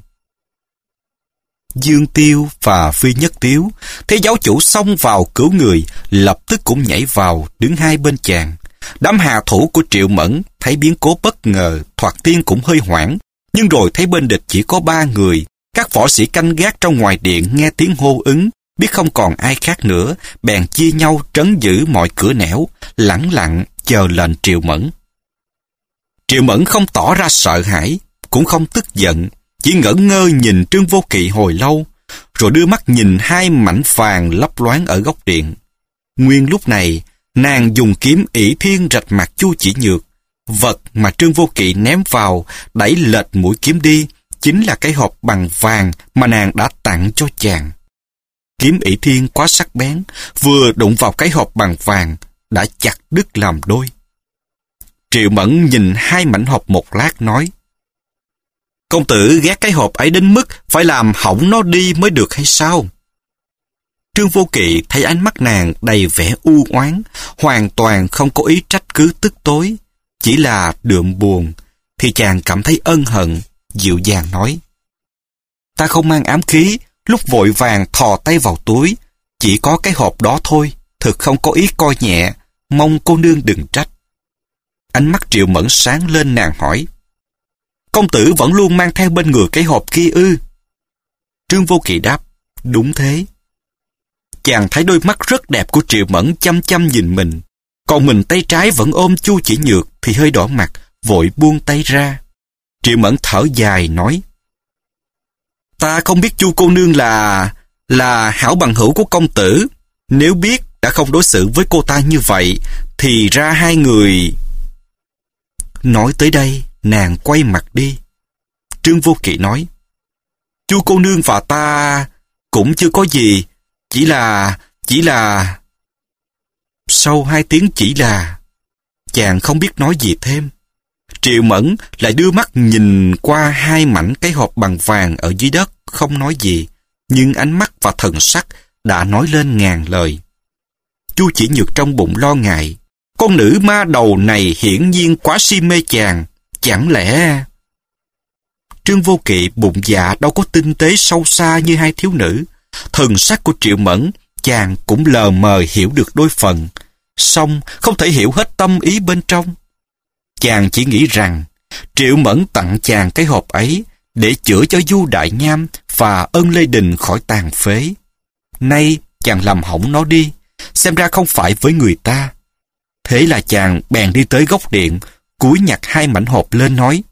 Dương Tiêu và Phi Nhất Tiếu thấy giáo chủ xông vào cứu người, lập tức cũng nhảy vào đứng hai bên chàng. Đám hạ thủ của Triệu Mẫn thấy biến cố bất ngờ, thoạt tiên cũng hơi hoảng, nhưng rồi thấy bên địch chỉ có 3 người. Các võ sĩ canh gác trong ngoài điện nghe tiếng hô ứng, biết không còn ai khác nữa, bèn chia nhau trấn giữ mọi cửa nẻo, lẳng lặng chờ lệnh Triệu Mẫn. Triệu Mẫn không tỏ ra sợ hãi, cũng không tức giận, chỉ ngẩn ngơ nhìn Trương Vô Kỵ hồi lâu, rồi đưa mắt nhìn 2 mảnh vàng lấp loáng ở góc điện. Nguyên lúc này, nàng dùng kiếm ỷ thiên rạch mặt Chu Chỉ Nhược. Vật mà Trương Vô Kỵ ném vào, đẩy lệch mũi kiếm đi, chính là cái hộp bằng vàng mà nàng đã tặng cho chàng. Kiếm ỷ thiên quá sắc bén, vừa đụng vào cái hộp bằng vàng, đã chặt đứt làm đôi. Triệu Mẫn nhìn 2 mảnh hộp một lát nói: công tử ghét cái hộp ấy đến mức phải làm hỏng nó đi mới được hay sao? Trương Vô Kỵ thấy ánh mắt nàng đầy vẻ u oán, hoàn toàn không có ý trách cứ tức tối, chỉ là đượm buồn, thì chàng cảm thấy ân hận, dịu dàng nói: ta không mang ám khí, lúc vội vàng thò tay vào túi, chỉ có cái hộp đó thôi, thực không có ý coi nhẹ, mong cô nương đừng trách. Ánh mắt Triệu Mẫn sáng lên, nàng hỏi: công tử vẫn luôn mang theo bên người cái hộp kia ư? Trương Vô Kỵ đáp: đúng thế. Chàng thấy đôi mắt rất đẹp của Triệu Mẫn chăm chăm nhìn mình, còn mình tay trái vẫn ôm Chu Chỉ Nhược thì hơi đỏ mặt, vội buông tay ra. Triệu Mẫn thở dài nói: ta không biết Chu cô nương là hảo bằng hữu của công tử, nếu biết đã không đối xử với cô ta như vậy, thì ra 2 người... Nói tới đây, nàng quay mặt đi. Trương Vô Kỵ nói: Chu cô nương và ta cũng chưa có gì, chỉ là... Sau 2 tiếng chỉ là... Chàng không biết nói gì thêm. Triệu Mẫn lại đưa mắt nhìn qua 2 mảnh cái hộp bằng vàng ở dưới đất, không nói gì, nhưng ánh mắt và thần sắc đã nói lên ngàn lời. Chu Chỉ Nhược trong bụng lo ngại. Con nữ ma đầu này hiển nhiên quá si mê chàng. Chẳng lẽ... Trương Vô Kỵ bụng dạ đâu có tinh tế sâu xa như 2 thiếu nữ. Thần sắc của Triệu Mẫn chàng cũng lờ mờ hiểu được đôi phần, song không thể hiểu hết tâm ý bên trong. Chàng chỉ nghĩ rằng Triệu Mẫn tặng chàng cái hộp ấy để chữa cho Du Đại Nham và Ân Lê Đình khỏi tàn phế. Nay chàng làm hỏng nó đi, xem ra không phải với người ta. Thế là chàng bèn đi tới góc điện, cúi nhặt 2 mảnh hộp lên nói: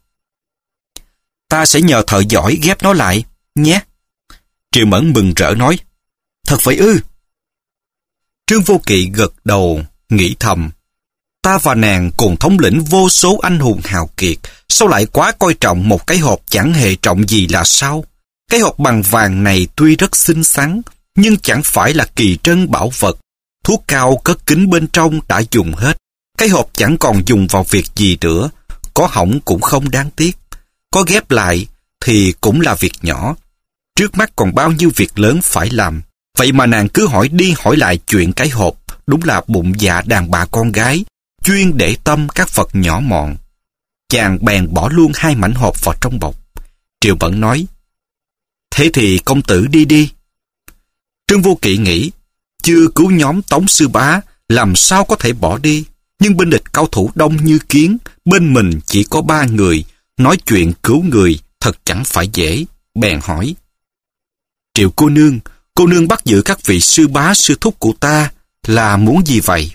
Ta sẽ nhờ thợ giỏi ghép nó lại, nhé. Triệu Mẫn mừng rỡ nói: Thật vậy ư? Trương Vô Kỵ gật đầu, nghĩ thầm: Ta và nàng cùng thống lĩnh vô số anh hùng hào kiệt, sao lại quá coi trọng một cái hộp chẳng hề trọng gì là sao? Cái hộp bằng vàng này tuy rất xinh xắn, nhưng chẳng phải là kỳ trân bảo vật. Thuốc cao cất kín bên trong đã dùng hết. Cái hộp chẳng còn dùng vào việc gì nữa. Có hỏng cũng không đáng tiếc. Có ghép lại thì cũng là việc nhỏ. Trước mắt còn bao nhiêu việc lớn phải làm. Vậy mà nàng cứ hỏi đi hỏi lại chuyện cái hộp. Đúng là bụng dạ đàn bà con gái, chuyên để tâm các vật nhỏ mọn. Chàng bèn bỏ luôn 2 mảnh hộp vào trong bọc. Triệu Mẫn nói: Thế thì công tử đi đi. Trương Vô Kỵ nghĩ, chưa cứu nhóm Tống Sư Bá, làm sao có thể bỏ đi. Nhưng bên địch cao thủ đông như kiến, bên mình chỉ có 3 người, nói chuyện cứu người thật chẳng phải dễ. Bèn hỏi: Triệu cô nương bắt giữ các vị sư bá sư thúc của ta là muốn gì vậy?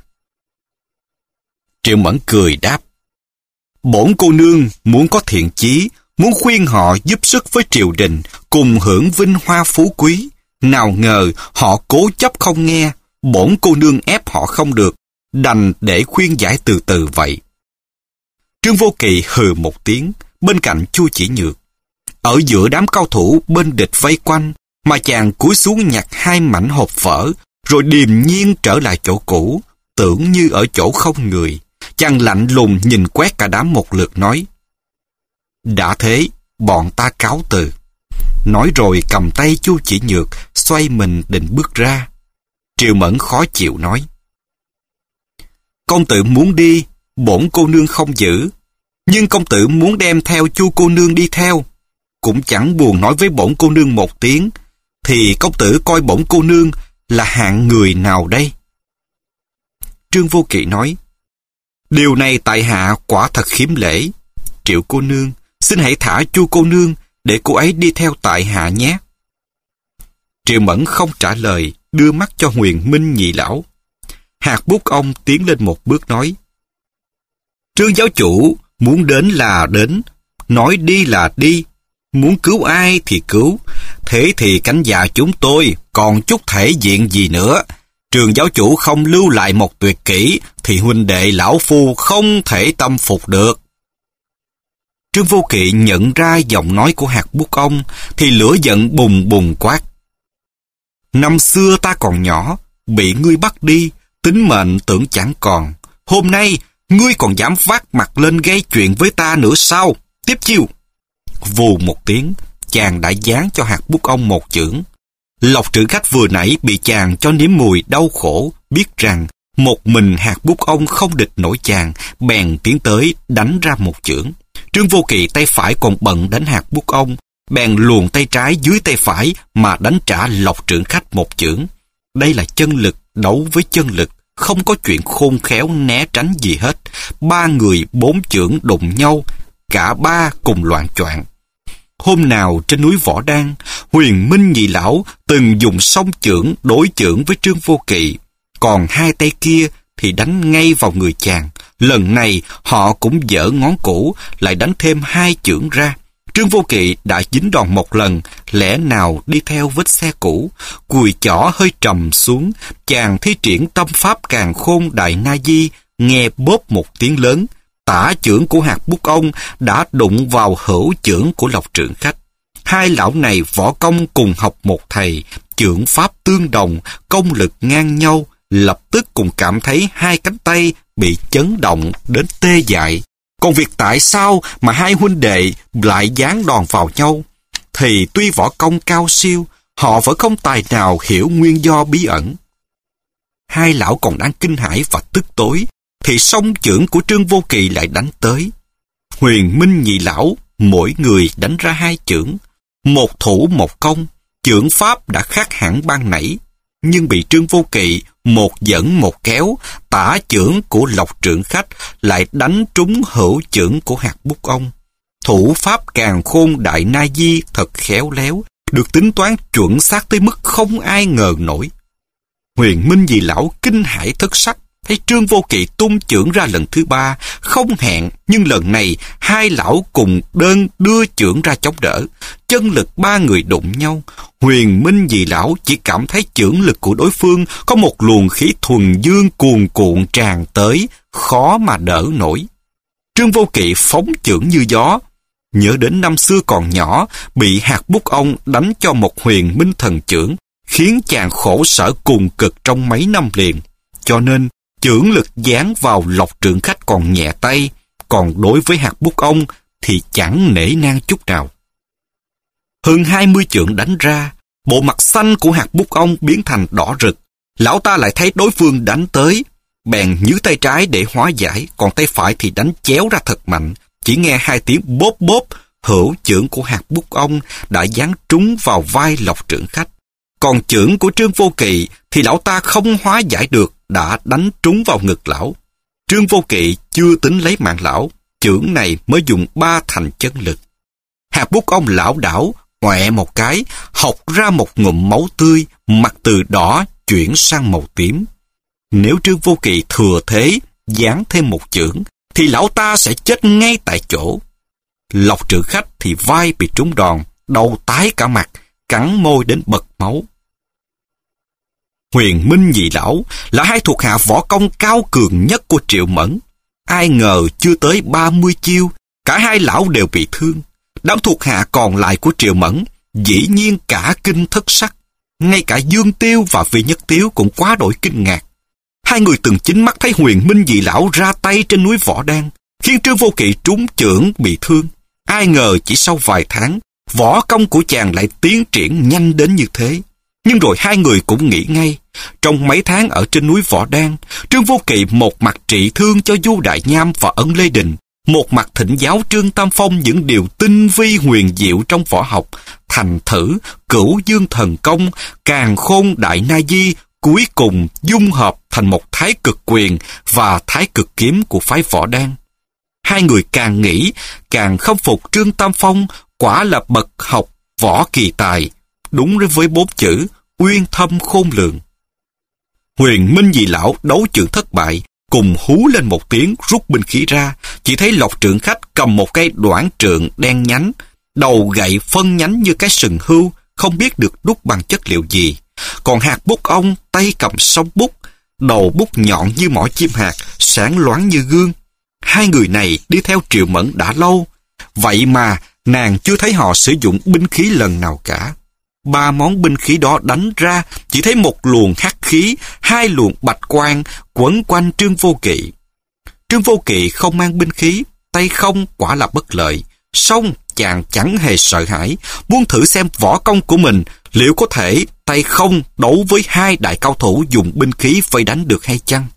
Triệu Mẫn cười đáp: Bổn cô nương muốn có thiện chí, muốn khuyên họ giúp sức với triều đình, cùng hưởng vinh hoa phú quý. Nào ngờ họ cố chấp không nghe, bổn cô nương ép họ không được, đành để khuyên giải từ từ vậy. Trương Vô Kỵ hừ một tiếng, bên cạnh Chu Chỉ Nhược. Ở giữa đám cao thủ bên địch vây quanh, mà chàng cúi xuống nhặt 2 mảnh hộp vỡ, rồi điềm nhiên trở lại chỗ cũ, tưởng như ở chỗ không người. Chàng lạnh lùng nhìn quét cả đám một lượt nói: Đã thế, bọn ta cáo từ. Nói rồi cầm tay Chu Chỉ Nhược, xoay mình định bước ra. Triệu Mẫn khó chịu nói: Công tử muốn đi, bổn cô nương không giữ. Nhưng công tử muốn đem theo Chu cô nương đi theo, cũng chẳng buồn nói với bổn cô nương một tiếng, thì công tử coi bổn cô nương là hạng người nào đây? Trương Vô Kỵ nói: Điều này tại hạ quả thật khiếm lễ. Triệu cô nương, xin hãy thả Chu cô nương để cô ấy đi theo tại hạ nhé. Triệu Mẫn không trả lời, đưa mắt cho Huyền Minh nhị lão. Hạt Bút Ông tiến lên một bước nói: Trương giáo chủ muốn đến là đến, nói đi là đi, muốn cứu ai thì cứu. Thế thì cánh dạ chúng tôi còn chút thể diện gì nữa. Trường giáo chủ không lưu lại một tuyệt kỹ thì huynh đệ lão phu không thể tâm phục được. Trương Vô Kỵ nhận ra giọng nói của Hạt Bút Ông thì lửa giận bùng bùng quát: Năm xưa ta còn nhỏ, bị ngươi bắt đi, tính mệnh tưởng chẳng còn. Hôm nay ngươi còn dám vác mặt lên gây chuyện với ta nữa sao? Tiếp chiêu! Vù một tiếng, chàng đã giáng cho Hạt Bút Ông một chưởng. Lộc Trưởng Khách vừa nãy bị chàng cho nếm mùi đau khổ, biết rằng một mình Hạt Bút Ông không địch nổi chàng, bèn tiến tới đánh ra một chưởng. Trương Vô Kỵ tay phải còn bận đánh Hạt Bút Ông, bèn luồn tay trái dưới tay phải mà đánh trả Lộc Trưởng Khách một chưởng. Đây là chân lực đấu với chân lực, không có chuyện khôn khéo né tránh gì hết. 3 người 4 chưởng đụng nhau, cả 3 cùng loạng choạng. Hôm nào trên núi Võ Đan, Huyền Minh nhị lão từng dùng song chưởng đối chưởng với Trương Vô Kỵ, còn 2 tay kia thì đánh ngay vào người chàng. Lần này họ cũng giở ngón cũ, lại đánh thêm 2 chưởng ra. Trương Vô Kỵ đã dính đòn một lần, lẽ nào đi theo vết xe cũ. Cùi chỏ hơi trầm xuống, chàng thi triển tâm pháp Càn Khôn Đại Na Di, nghe bóp một tiếng lớn. Tả chưởng của Hạt Bút Ông đã đụng vào hữu chưởng của Lộc Trưởng Khách. 2 lão này võ công cùng học một thầy, chưởng pháp tương đồng, công lực ngang nhau, lập tức cùng cảm thấy hai cánh tay bị chấn động đến tê dại. Còn việc tại sao mà hai huynh đệ lại giáng đòn vào nhau, thì tuy võ công cao siêu, họ vẫn không tài nào hiểu nguyên do bí ẩn. Hai lão còn đang kinh hãi và tức tối, thì song chưởng của Trương Vô Kỵ lại đánh tới. Huyền Minh nhị lão mỗi người đánh ra hai chưởng, một thủ một công. Chưởng pháp đã khác hẳn ban nãy, nhưng bị Trương Vô Kỵ một dẫn một kéo, tả chưởng của Lộc Trượng Khách lại đánh trúng hữu chưởng của Hạc Bút Ông. Thủ pháp Càn Khôn Đại Na Di thật khéo léo, được tính toán chuẩn xác tới mức không ai ngờ nổi. Huyền Minh nhị lão kinh hãi thất sắc, thấy Trương Vô Kỵ tung chưởng ra lần thứ ba, không hẹn, nhưng lần này hai lão cùng đơn đưa chưởng ra chống đỡ. Chân lực ba người đụng nhau. Huyền Minh nhị lão chỉ cảm thấy chưởng lực của đối phương có một luồng khí thuần dương cuồn cuộn tràn tới, khó mà đỡ nổi. Trương Vô Kỵ phóng chưởng như gió, nhớ đến năm xưa còn nhỏ, bị Hạc Bút Ông đánh cho một huyền minh thần chưởng, khiến chàng khổ sở cùng cực trong mấy năm liền. Cho nên chưởng lực giáng vào Lộc Trượng Khách còn nhẹ tay, còn đối với Hạc Bút Ông thì chẳng nể nang chút nào. Hơn 20 chưởng đánh ra, bộ mặt xanh của Hạc Bút Ông biến thành đỏ rực. Lão ta lại thấy đối phương đánh tới, bèn nhứ tay trái để hóa giải, còn tay phải thì đánh chéo ra thật mạnh. Chỉ nghe hai tiếng bốp bốp, hữu chưởng của Hạc Bút Ông đã giáng trúng vào vai Lộc Trượng Khách. Còn chưởng của Trương Vô Kỵ thì lão ta không hóa giải được, đã đánh trúng vào ngực lão. Trương Vô Kỵ chưa tính lấy mạng lão, chưởng này mới dùng 3 thành chân lực. Hạc Bút Ông lão đảo, ngoẹ một cái, hộc ra một ngụm máu tươi, mặt từ đỏ chuyển sang màu tím. Nếu Trương Vô Kỵ thừa thế giáng thêm một chưởng, thì lão ta sẽ chết ngay tại chỗ. Lộc Trượng Khách thì vai bị trúng đòn, đầu tái cả mặt, cắn môi đến bật máu. Huyền Minh nhị lão là hai thuộc hạ võ công cao cường nhất của Triệu Mẫn. Ai ngờ chưa tới 30 chiêu, cả hai lão đều bị thương. Đám thuộc hạ còn lại của Triệu Mẫn dĩ nhiên cả kinh thất sắc. Ngay cả Dương Tiêu và Vị Nhất Tiếu cũng quá đổi kinh ngạc. Hai người từng chính mắt thấy Huyền Minh nhị lão ra tay trên núi Võ Đan, khiến Trương Vô Kỵ trúng chưởng bị thương. Ai ngờ chỉ sau vài tháng, võ công của chàng lại tiến triển nhanh đến như thế. Nhưng rồi hai người cũng nghĩ ngay, trong mấy tháng ở trên núi Võ Đan, Trương Vô Kỵ một mặt trị thương cho Du Đại Nham và Ân Lê Đình, một mặt thỉnh giáo Trương Tam Phong những điều tinh vi huyền diệu trong võ học, thành thử Cửu Dương Thần Công, Càn Khôn Đại Na Di, cuối cùng dung hợp thành một Thái Cực Quyền và Thái Cực Kiếm của phái Võ Đan. Hai người càng nghĩ, càng khâm phục Trương Tam Phong, quả là bậc học võ kỳ tài, đúng với 4 chữ uyên thâm khôn lường. Huyền Minh nhị lão đấu chưởng thất bại, cùng hú lên một tiếng rút binh khí ra, chỉ thấy Lộc Trượng Khách cầm một cây đoản trượng đen nhánh, đầu gậy phân nhánh như cái sừng hươu, không biết được đúc bằng chất liệu gì. Còn Hạc Bút Ông tay cầm song bút, đầu bút nhọn như mỏ chim hạt, sáng loáng như gương. Hai người này đi theo Triệu Mẫn đã lâu, vậy mà nàng chưa thấy họ sử dụng binh khí lần nào cả. 3 món binh khí đó đánh ra, chỉ thấy một luồng hắc khí, 2 luồng bạch quang quấn quanh Trương Vô Kỵ. Trương Vô Kỵ không mang binh khí, tay không quả là bất lợi. Song chàng chẳng hề sợ hãi, muốn thử xem võ công của mình liệu có thể tay không đấu với 2 đại cao thủ dùng binh khí vây đánh được hay chăng.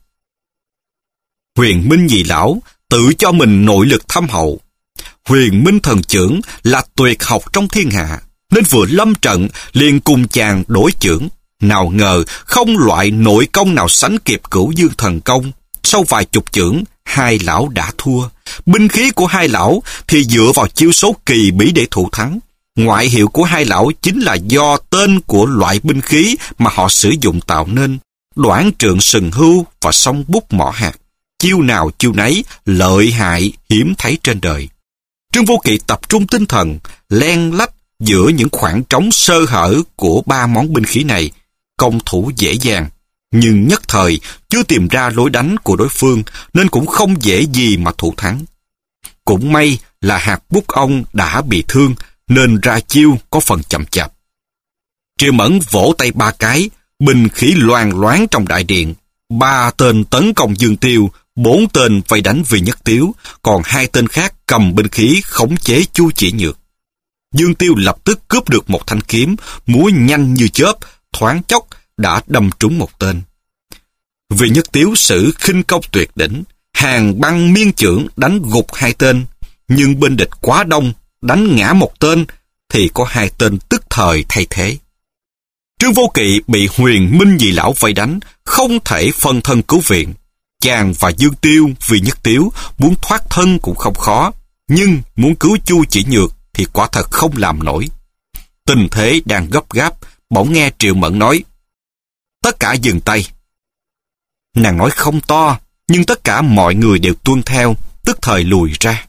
Huyền Minh nhị lão tự cho mình nội lực thâm hậu. Huyền Minh thần chưởng là tuyệt học trong thiên hạ, nên vừa lâm trận liền cùng chàng đối chưởng. Nào ngờ không loại nội công nào sánh kịp Cửu Dương Thần Công. Sau vài chục chưởng, hai lão đã thua. Binh khí của hai lão thì dựa vào chiêu số kỳ bí để thủ thắng. Ngoại hiệu của hai lão chính là do tên của loại binh khí mà họ sử dụng tạo nên: đoản trượng sừng hươu và song bút mỏ hạt. Chiêu nào chiêu nấy lợi hại hiếm thấy trên đời. Trương Vô Kỵ tập trung tinh thần, len lách giữa những khoảng trống sơ hở của 3 món binh khí này, công thủ dễ dàng, nhưng nhất thời chưa tìm ra lối đánh của đối phương nên cũng không dễ gì mà thủ thắng. Cũng may là Hạc Bút Ông đã bị thương nên ra chiêu có phần chậm chạp. Triệu Mẫn vỗ tay 3 cái, binh khí loang loáng trong đại điện. 3 tên tấn công Dương Tiêu, 4 tên vây đánh Vì Nhất Tiếu, còn 2 tên khác cầm binh khí khống chế Chu Chỉ Nhược. Dương Tiêu lập tức cướp được một thanh kiếm, múa nhanh như chớp, thoáng chốc đã đâm trúng một tên. Vì Nhất Tiếu sử khinh công tuyệt đỉnh, hàng băng miên chưởng đánh gục 2 tên, nhưng bên địch quá đông, đánh ngã một tên thì có 2 tên tức thời thay thế. Trương Vô Kỵ bị Huyền Minh Nhị Lão vây đánh, không thể phân thân cứu viện. Chàng và Dương Tiêu, Vì Nhất Tiếu muốn thoát thân cũng không khó, nhưng muốn cứu Chu Chỉ Nhược thì quả thật không làm nổi. Tình thế đang gấp gáp, bỗng nghe Triệu Mẫn nói: "Tất cả dừng tay." Nàng nói không to, nhưng tất cả mọi người đều tuân theo, tức thời lùi ra.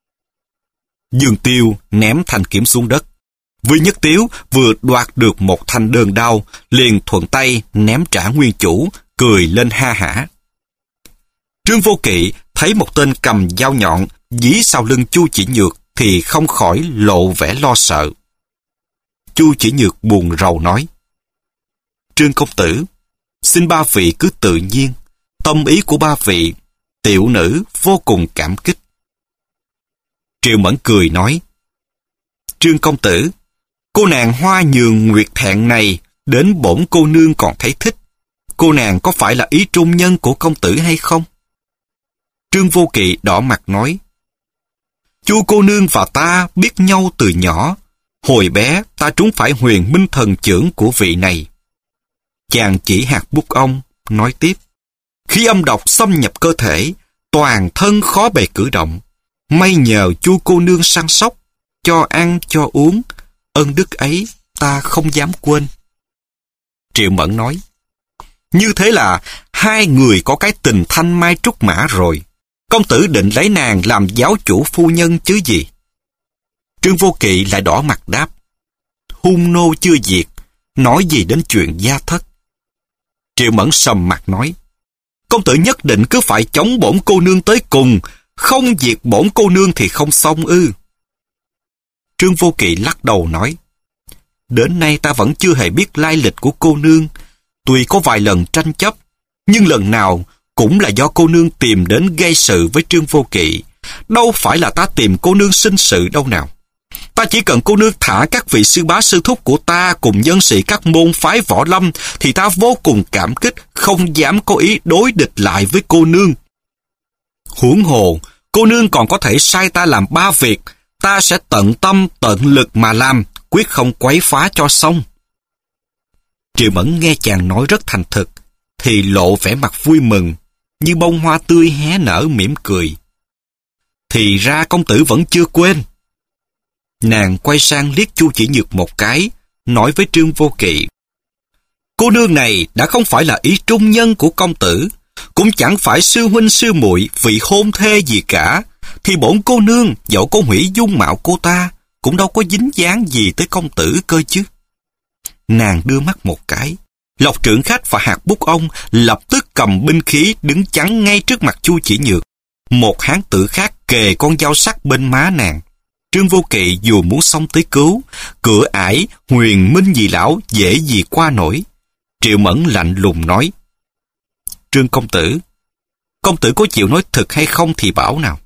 Dương Tiêu ném thanh kiếm xuống đất. Vì Nhất Tiếu vừa đoạt được một thanh đơn đao, liền thuận tay ném trả nguyên chủ, cười lên ha hả. Trương Vô Kỵ thấy một tên cầm dao nhọn dí sau lưng Chu Chỉ Nhược thì không khỏi lộ vẻ lo sợ. Chu Chỉ Nhược buồn rầu nói: "Trương công tử, xin ba vị cứ tự nhiên, tâm ý của ba vị, tiểu nữ vô cùng cảm kích." Triệu Mẫn cười nói: "Trương công tử, cô nàng Hoa Nhường Nguyệt Thẹn này đến bổn cô nương còn thấy thích. Cô nàng có phải là ý trung nhân của công tử hay không?" Trương Vô Kỵ đỏ mặt nói: "Chu cô nương và ta biết nhau từ nhỏ. Hồi bé ta trúng phải Huyền Minh Thần chưởng của vị này." Chàng chỉ hạt bút ông, nói tiếp: "Khi âm độc xâm nhập cơ thể, toàn thân khó bề cử động. May nhờ Chu cô nương săn sóc, cho ăn cho uống, ơn đức ấy ta không dám quên." Triệu Mẫn nói: "Như thế là 2 người có cái tình thanh mai trúc mã rồi. Công tử định lấy nàng làm giáo chủ phu nhân chứ gì?" Trương Vô Kỵ lại đỏ mặt đáp: "Hung nô chưa diệt, nói gì đến chuyện gia thất." Triệu Mẫn sầm mặt nói: "Công tử nhất định cứ phải chống bổn cô nương tới cùng, không diệt bổn cô nương thì không xong ư?" Trương Vô Kỵ lắc đầu nói: "Đến nay ta vẫn chưa hề biết lai lịch của cô nương. Tuy có vài lần tranh chấp, nhưng lần nào cũng là do cô nương tìm đến gây sự với Trương Vô Kỵ. Đâu phải là ta tìm cô nương sinh sự đâu nào. Ta chỉ cần cô nương thả các vị sư bá sư thúc của ta cùng nhân sĩ các môn phái võ lâm thì ta vô cùng cảm kích, không dám có ý đối địch lại với cô nương. Huống hồ, cô nương còn có thể sai ta làm 3 việc, ta sẽ tận tâm tận lực mà làm, quyết không quấy phá cho xong." Triệu Mẫn nghe chàng nói rất thành thực, thì lộ vẻ mặt vui mừng, như bông hoa tươi hé nở mỉm cười. "Thì ra công tử vẫn chưa quên." Nàng quay sang liếc Chu Chỉ Nhược một cái, nói với Trương Vô Kỵ: "Cô nương này đã không phải là ý trung nhân của công tử, cũng chẳng phải sư huynh sư muội vị hôn thê gì cả, thì bổn cô nương dẫu có hủy dung mạo cô ta cũng đâu có dính dáng gì tới công tử cơ chứ." Nàng đưa mắt một cái, Lộc Trưởng Khách và Hạt Bút Ông lập tức cầm binh khí đứng chắn ngay trước mặt Chu Chỉ Nhược. Một hán tử khác kề con dao sắc bên má nàng. Trương Vô Kỵ dù muốn xông tới cứu, cửa ải Huyền Minh Nhị Lão dễ gì qua nổi. Triệu Mẫn lạnh lùng nói: "Trương công tử có chịu nói thật hay không thì bảo nào."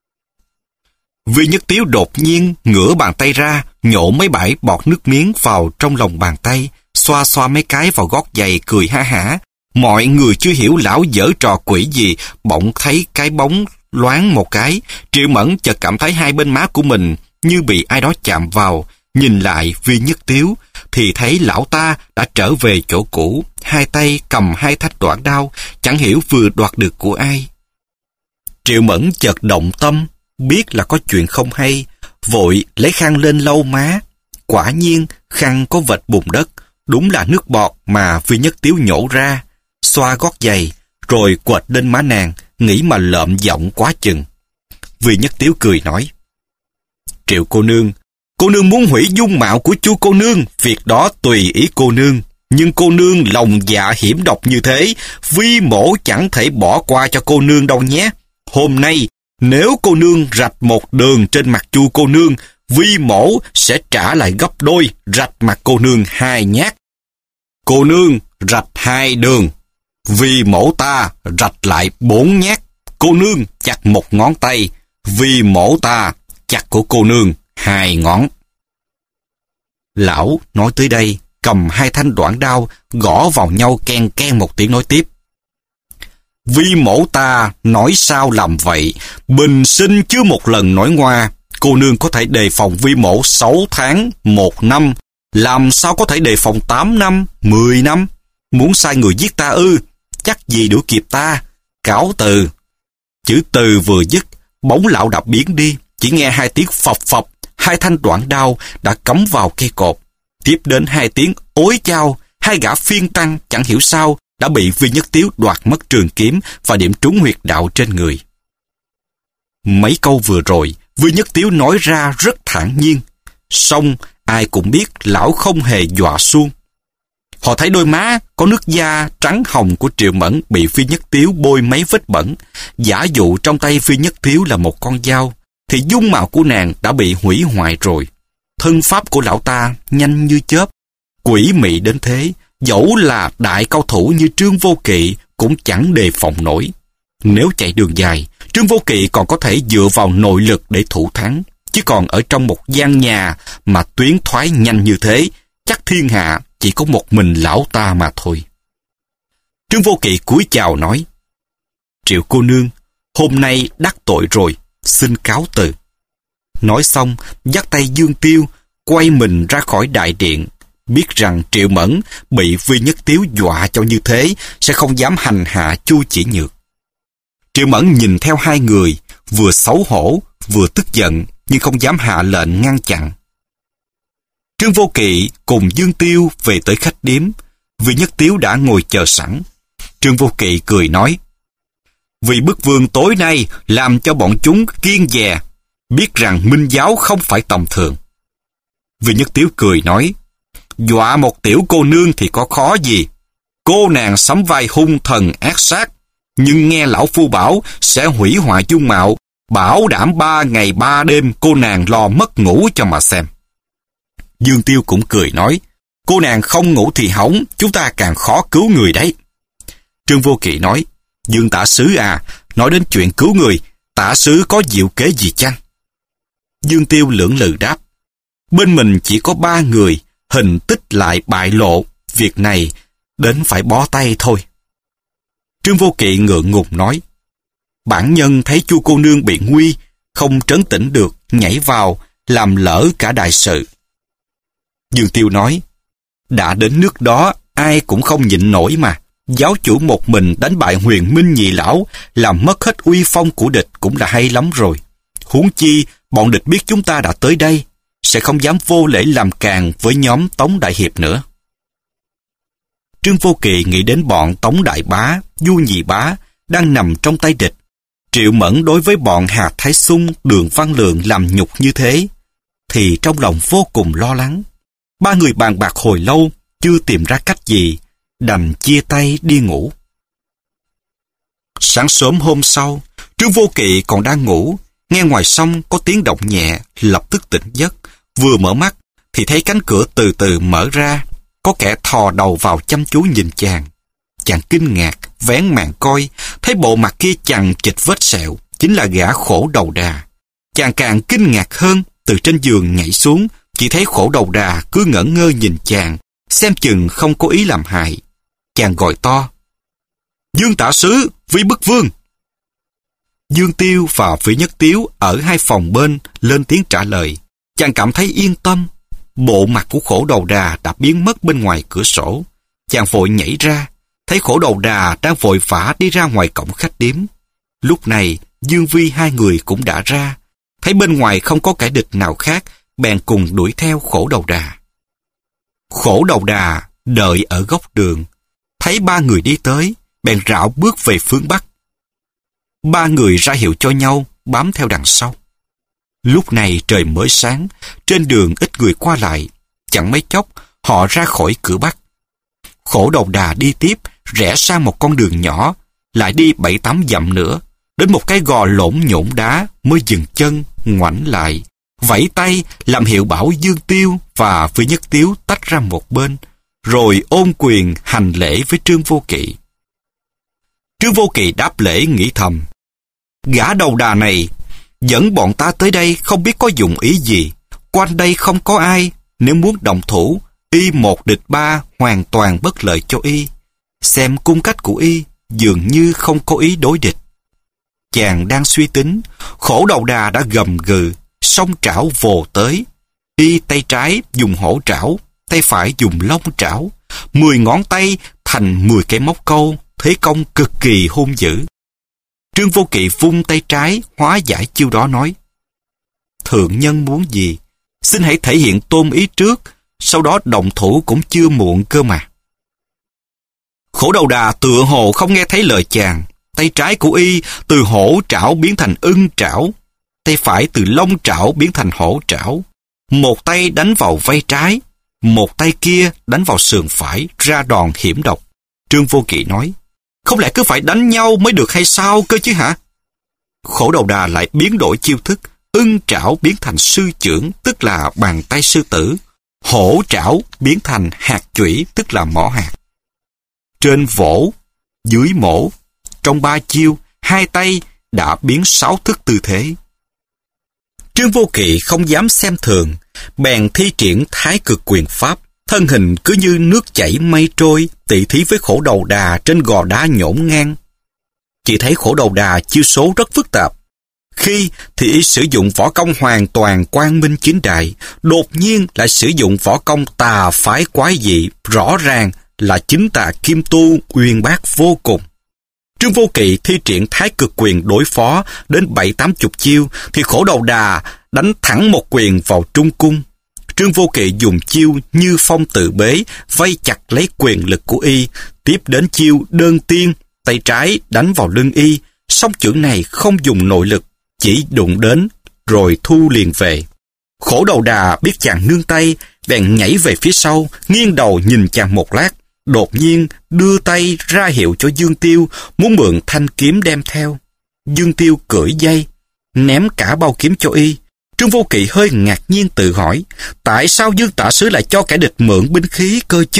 Vì Nhất Tiếu đột nhiên ngửa bàn tay ra, nhổ mấy bãi bọt nước miếng vào trong lòng bàn tay, xoa xoa mấy cái vào gót giày, cười ha hả. Mọi người chưa hiểu lão giở trò quỷ gì, bỗng thấy cái bóng loáng một cái. Triệu Mẫn chợt cảm thấy 2 bên má của mình như bị ai đó chạm vào. Nhìn lại Vi Nhất Tiếu thì thấy lão ta đã trở về chỗ cũ, 2 tay cầm 2 thanh đoạn đao, chẳng hiểu vừa đoạt được của ai. Triệu Mẫn chợt động tâm, biết là có chuyện không hay, vội lấy khăn lên lau má. Quả nhiên khăn có vệt bùn đất, đúng là nước bọt mà Vi Nhất Tiếu nhổ ra. Xoa gót giày rồi quệt lên má nàng, nghĩ mà lợm giọng quá chừng. Vi Nhất Tiếu cười nói: "Triệu cô nương muốn hủy dung mạo của Chu cô nương, việc đó tùy ý cô nương. Nhưng cô nương lòng dạ hiểm độc như thế, Vi mổ chẳng thể bỏ qua cho cô nương đâu nhé. Hôm nay nếu cô nương rạch một đường trên mặt Chu cô nương, Vi mổ sẽ trả lại gấp đôi, rạch mặt cô nương 2 nhát. Cô nương rạch 2 đường, Vì mổ ta rạch lại 4 nhát, cô nương chặt 1 ngón tay. Vì mổ ta chặt của cô nương 2 ngón. Lão nói tới đây, cầm 2 thanh đoạn đao, gõ vào nhau ken ken một tiếng nói tiếp. Vì mổ ta nói sao làm vậy, bình sinh chưa một lần nói ngoa. Cô nương có thể đề phòng vi mổ 6 tháng, 1 năm, làm sao có thể đề phòng 8 năm, 10 năm. Muốn sai người giết ta ư, chắc gì đuổi kịp ta. Cáo từ. Chữ từ vừa dứt, bóng lão đã biến đi, chỉ nghe 2 tiếng phập phập, 2 thanh đoạn đao đã cắm vào cây cột. Tiếp đến 2 tiếng ối chao, 2 gã phiên tăng chẳng hiểu sao đã bị Vi Nhất Tiếu đoạt mất trường kiếm và điểm trúng huyệt đạo trên người. Mấy câu vừa rồi, Vi Nhất Tiếu nói ra rất thản nhiên, song ai cũng biết lão không hề dọa suông. Họ thấy đôi má có nước da trắng hồng của Triệu Mẫn bị Vi Nhất Tiếu bôi mấy vết bẩn, giả dụ trong tay Vi Nhất Tiếu là một con dao, thì dung mạo của nàng đã bị hủy hoại rồi. Thân pháp của lão ta nhanh như chớp, quỷ mị đến thế, dẫu là đại cao thủ như Trương Vô Kỵ cũng chẳng đề phòng nổi. Nếu chạy đường dài, Trương Vô Kỵ còn có thể dựa vào nội lực để thủ thắng, chứ còn ở trong một gian nhà mà tuyến thoái nhanh như thế, chắc thiên hạ chỉ có một mình lão ta mà thôi. Trương Vô Kỵ cúi chào nói, Triệu cô nương, hôm nay đắc tội rồi, xin cáo từ. Nói xong, dắt tay Dương Tiêu, quay mình ra khỏi đại điện, biết rằng Triệu Mẫn bị Vi Nhất Tiếu dọa cho như thế, sẽ không dám hành hạ Chu Chỉ Nhược. Triệu Mẫn nhìn theo 2 người, vừa xấu hổ, vừa tức giận, nhưng không dám hạ lệnh ngăn chặn. Trương Vô Kỵ cùng Dương Tiêu về tới khách điếm, Vi Nhất Tiếu đã ngồi chờ sẵn. Trương Vô Kỵ cười nói, vì bức vương tối nay làm cho bọn chúng kiêng dè, biết rằng Minh giáo không phải tầm thường. Vi Nhất Tiếu cười nói, dọa một tiểu cô nương thì có khó gì. Cô nàng sắm vai hung thần ác sát, nhưng nghe lão phu bảo sẽ hủy hoại dung mạo, bảo đảm 3 ngày 3 đêm cô nàng lo mất ngủ cho mà xem. Dương Tiêu cũng cười nói, cô nàng không ngủ thì hỏng, chúng ta càng khó cứu người đấy. Trương Vô Kỵ nói, Dương tả sứ à, nói đến chuyện cứu người, tả sứ có diệu kế gì chăng? Dương Tiêu lưỡng lự đáp, bên mình chỉ có 3 người, hình tích lại bại lộ, việc này đến phải bó tay thôi. Trương Vô Kỵ ngượng ngùng nói, bản nhân thấy Chu cô nương bị nguy, không trấn tĩnh được, nhảy vào, làm lỡ cả đại sự. Dương Tiêu nói, đã đến nước đó, ai cũng không nhịn nổi mà. Giáo chủ một mình đánh bại Huyền Minh nhị lão, làm mất hết uy phong của địch cũng là hay lắm rồi. Huống chi, bọn địch biết chúng ta đã tới đây, sẽ không dám vô lễ làm càn với nhóm Tống Đại Hiệp nữa. Trương Vô Kỵ nghĩ đến bọn Tống Đại Bá, Du Nhị Bá đang nằm trong tay địch. Triệu Mẫn đối với bọn Hà Thái Xung, Đường Văn Lượng làm nhục như thế, thì trong lòng vô cùng lo lắng. 3 người bàn bạc hồi lâu, chưa tìm ra cách gì, đành chia tay đi ngủ. Sáng sớm hôm sau, Trương Vô Kỵ còn đang ngủ, nghe ngoài sông có tiếng động nhẹ, lập tức tỉnh giấc. Vừa mở mắt thì thấy cánh cửa từ từ mở ra, có kẻ thò đầu vào chăm chú nhìn chàng. Chàng kinh ngạc, vén màn coi, thấy bộ mặt kia chằng chịt vết sẹo, chính là gã Khổ Đầu Đà. Chàng càng kinh ngạc hơn, từ trên giường nhảy xuống, chỉ thấy Khổ Đầu Đà cứ ngẩn ngơ nhìn chàng, xem chừng không có ý làm hại. Chàng gọi to, Dương tả sứ, Vi bức vương. Dương Tiêu và Vi Nhất Tiếu ở 2 phòng bên lên tiếng trả lời. Chàng cảm thấy yên tâm. Bộ mặt của Khổ Đầu Đà đã biến mất bên ngoài cửa sổ. Chàng vội nhảy ra, thấy Khổ Đầu Đà đang vội vã đi ra ngoài cổng khách điếm. Lúc này Dương Vi 2 người cũng đã ra, thấy bên ngoài không có kẻ địch nào khác, bèn cùng đuổi theo Khổ Đầu Đà. Khổ Đầu Đà đợi ở góc đường, thấy 3 người đi tới, bèn rảo bước về phương Bắc. 3 người ra hiệu cho nhau, bám theo đằng sau. Lúc này trời mới sáng, trên đường ít người qua lại, chẳng mấy chốc họ ra khỏi cửa Bắc. Khổ Đầu Đà đi tiếp, rẽ sang một con đường nhỏ, lại đi 7-8 dặm nữa, đến một cái gò lổn nhổn đá mới dừng chân, ngoảnh lại, vẫy tay làm hiệu bảo Dương Tiêu và Vi Nhất Tiếu tách ra một bên, rồi ôm quyền hành lễ với Trương Vô Kỵ. Trương Vô Kỵ đáp lễ nghĩ thầm: gã đầu đà này dẫn bọn ta tới đây không biết có dụng ý gì. Quanh đây không có ai, nếu muốn động thủ, y một địch ba hoàn toàn bất lợi cho y. Xem cung cách của y dường như không có ý đối địch. Chàng đang suy tính, Khổ Đầu Đà đã gầm gừ, song trảo vồ tới. Y tay trái dùng hổ trảo, tay phải dùng long trảo, 10 ngón tay thành 10 cái móc câu, thế công cực kỳ hung dữ. Trương Vô Kỵ vung tay trái hóa giải chiêu đó, nói: thượng nhân muốn gì, xin hãy thể hiện tôn ý trước, sau đó động thủ cũng chưa muộn cơ mà. Khổ Đầu Đà tựa hồ không nghe thấy lời chàng. Tay trái của y từ hổ trảo biến thành ưng trảo, tay phải từ long trảo biến thành hổ trảo. Một tay đánh vào vai trái, một tay kia đánh vào sườn phải, ra đòn hiểm độc. Trương Vô Kỵ nói: không lẽ cứ phải đánh nhau mới được hay sao cơ chứ hả? Khổ Đầu Đà lại biến đổi chiêu thức, ưng trảo biến thành sư chưởng, tức là bàn tay sư tử. Hổ trảo biến thành hạt chủy, tức là mỏ hạt. Trên vỗ, dưới mổ, trong 3 chiêu, 2 tay đã biến 6 thức tư thế. Trương Vô Kỵ không dám xem thường, bèn thi triển Thái Cực Quyền Pháp, thân hình cứ như nước chảy mây trôi, tỉ thí với Khổ Đầu Đà trên gò đá nhổn ngang. Chỉ thấy Khổ Đầu Đà chiêu số rất phức tạp. Khi thì y sử dụng võ công hoàn toàn quang minh chính đại, đột nhiên lại sử dụng võ công tà phái quái dị, rõ ràng là chính tà kim tu uyên bác vô cùng. Trương Vô Kỵ thi triển Thái Cực Quyền đối phó đến 70-80 chiêu, thì Khổ Đầu Đà đánh thẳng một quyền vào trung cung. Trương Vô Kỵ dùng chiêu Như Phong Tự Bế vây chặt lấy quyền lực của y, tiếp đến chiêu Đơn Tiên, tay trái đánh vào lưng y, song chưởng này không dùng nội lực, chỉ đụng đến rồi thu liền về. Khổ Đầu Đà biết chàng nương tay, bèn nhảy về phía sau, nghiêng đầu nhìn chàng một lát, đột nhiên đưa tay ra hiệu cho Dương Tiêu muốn mượn thanh kiếm đem theo. Dương Tiêu cưỡi dây, ném cả bao kiếm cho y. Trương Vô Kỵ hơi ngạc nhiên tự hỏi, tại sao Dương Tả Sứ lại cho kẻ địch mượn binh khí cơ chứ?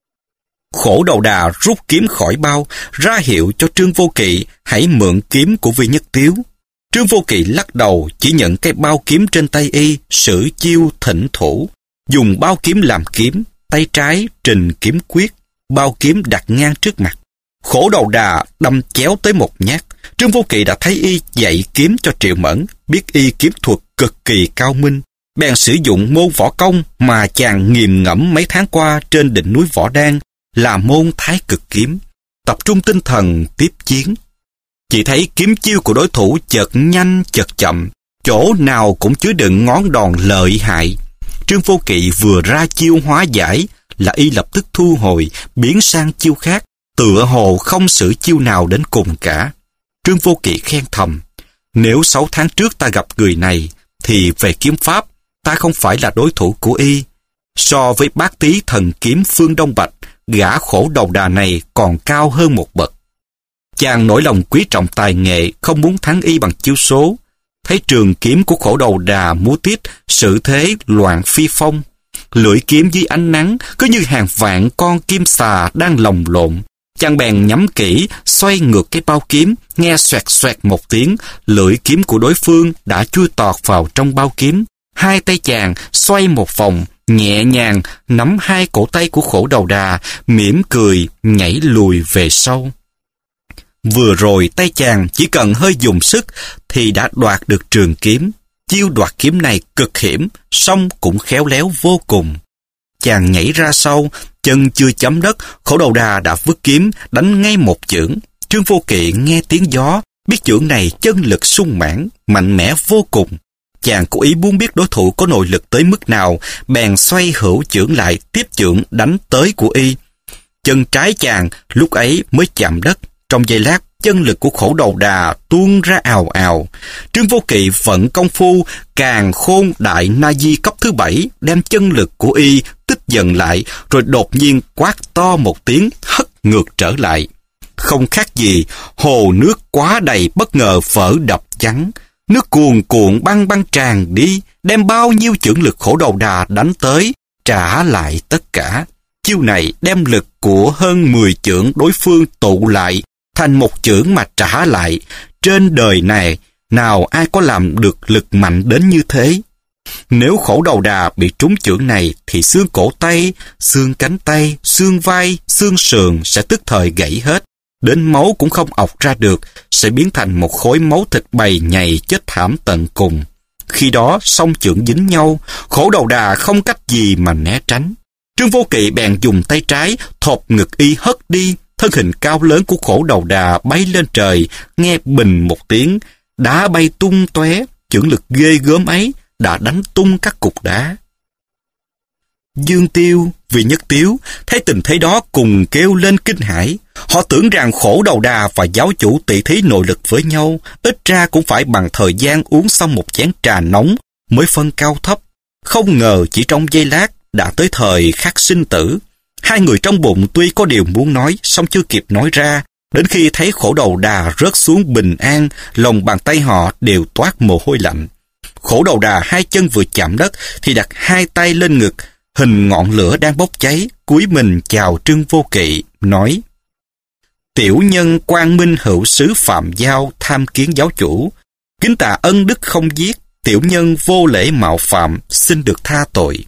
Khổ Đầu Đà rút kiếm khỏi bao, ra hiệu cho Trương Vô Kỵ hãy mượn kiếm của Vi Nhất Tiếu. Trương Vô Kỵ lắc đầu, chỉ nhận cái bao kiếm trên tay y, sử chiêu thỉnh thủ, dùng bao kiếm làm kiếm, tay trái trình kiếm quyết, bao kiếm đặt ngang trước mặt. Khổ Đầu Đà đâm chéo tới một nhát. Trương Vô Kỵ đã thấy y dạy kiếm cho Triệu Mẫn, biết y kiếm thuật cực kỳ cao minh, bèn sử dụng môn võ công mà chàng nghiền ngẫm mấy tháng qua trên đỉnh núi Võ Đan, là môn Thái Cực Kiếm, tập trung tinh thần tiếp chiến. Chỉ thấy kiếm chiêu của đối thủ chợt nhanh chợt chậm, chỗ nào cũng chứa đựng ngón đòn lợi hại. Trương Vô Kỵ vừa ra chiêu hóa giải là y lập tức thu hồi, biến sang chiêu khác, tựa hồ không sử chiêu nào đến cùng cả. Trương Vô Kỵ khen thầm, nếu 6 tháng trước ta gặp người này, thì về kiếm pháp, ta không phải là đối thủ của y. So với Bát Tý thần kiếm Phương Đông Bạch, gã Khổ Đầu Đà này còn cao hơn một bậc. Chàng nổi lòng quý trọng tài nghệ, không muốn thắng y bằng chiêu số. Thấy trường kiếm của Khổ Đầu Đà múa tít, sự thế loạn phi phong. Lưỡi kiếm dưới ánh nắng cứ như hàng vạn con kim xà đang lồng lộn. Chàng bèn nhắm kỹ, xoay ngược cái bao kiếm, nghe xoẹt xoẹt một tiếng, lưỡi kiếm của đối phương đã chui tọt vào trong bao kiếm. Hai tay chàng xoay một vòng, nhẹ nhàng nắm hai cổ tay của Khổ Đầu Đà, mỉm cười nhảy lùi về sau. Vừa rồi tay chàng chỉ cần hơi dùng sức thì đã đoạt được trường kiếm. Chiêu đoạt kiếm này cực hiểm, song cũng khéo léo vô cùng. Chàng nhảy ra sau, chân chưa chấm đất, Khổ Đầu Đà đã vứt kiếm, đánh ngay một chưởng. Trương Vô Kỵ nghe tiếng gió, biết chưởng này chân lực sung mãn, mạnh mẽ vô cùng. Chàng cố ý muốn biết đối thủ có nội lực tới mức nào, bèn xoay hữu chưởng lại, tiếp chưởng đánh tới của y. Chân trái chàng lúc ấy mới chạm đất. Trong giây lát, chân lực của Khổ Đầu Đà tuôn ra ào ào. Trương Vô Kỵ vận công phu Càn Khôn Đại Na Di cấp thứ 7, đem chân lực của y tích dần lại, rồi đột nhiên quát to một tiếng, hất ngược trở lại. Không khác gì hồ nước quá đầy bất ngờ vỡ đập chắn, nước cuồn cuộn băng băng tràn đi, đem bao nhiêu chưởng lực Khổ Đầu Đà đánh tới, trả lại tất cả. Chiêu này đem lực của hơn 10 chưởng đối phương tụ lại, thành một chưởng mà trả lại. Trên đời này, nào ai có làm được lực mạnh đến như thế? Nếu Khổ Đầu Đà bị trúng chưởng này thì xương cổ tay, xương cánh tay, xương vai, xương sườn sẽ tức thời gãy hết. Đến máu cũng không ọc ra được, sẽ biến thành một khối máu thịt bầy nhầy chết thảm tận cùng. Khi đó song chưởng dính nhau, Khổ Đầu Đà không cách gì mà né tránh. Trương Vô Kỵ bèn dùng tay trái thộp ngực y hất đi. Thân hình cao lớn của Khổ Đầu Đà bay lên trời, nghe bình một tiếng, đá bay tung tóe. Chưởng lực ghê gớm ấy đã đánh tung các cục đá. Dương Tiêu, Vị Nhất Tiếu thấy tình thế đó cùng kêu lên kinh hãi. Họ tưởng rằng Khổ Đầu Đà và giáo chủ tỷ thí nội lực với nhau, ít ra cũng phải bằng thời gian uống xong một chén trà nóng mới phân cao thấp. Không ngờ chỉ trong giây lát đã tới thời khắc sinh tử. Hai người trong bụng tuy có điều muốn nói, song chưa kịp nói ra. Đến khi thấy Khổ Đầu Đà rớt xuống bình an, lòng bàn tay họ đều toát mồ hôi lạnh. Khổ Đầu Đà hai chân vừa chạm đất thì đặt hai tay lên ngực, hình ngọn lửa đang bốc cháy, cúi mình chào Trương Vô Kỵ, nói: Tiểu nhân Quang Minh Hữu Sứ Phạm Giao tham kiến giáo chủ, kính tạ ân đức không giết, tiểu nhân vô lễ mạo phạm, xin được tha tội.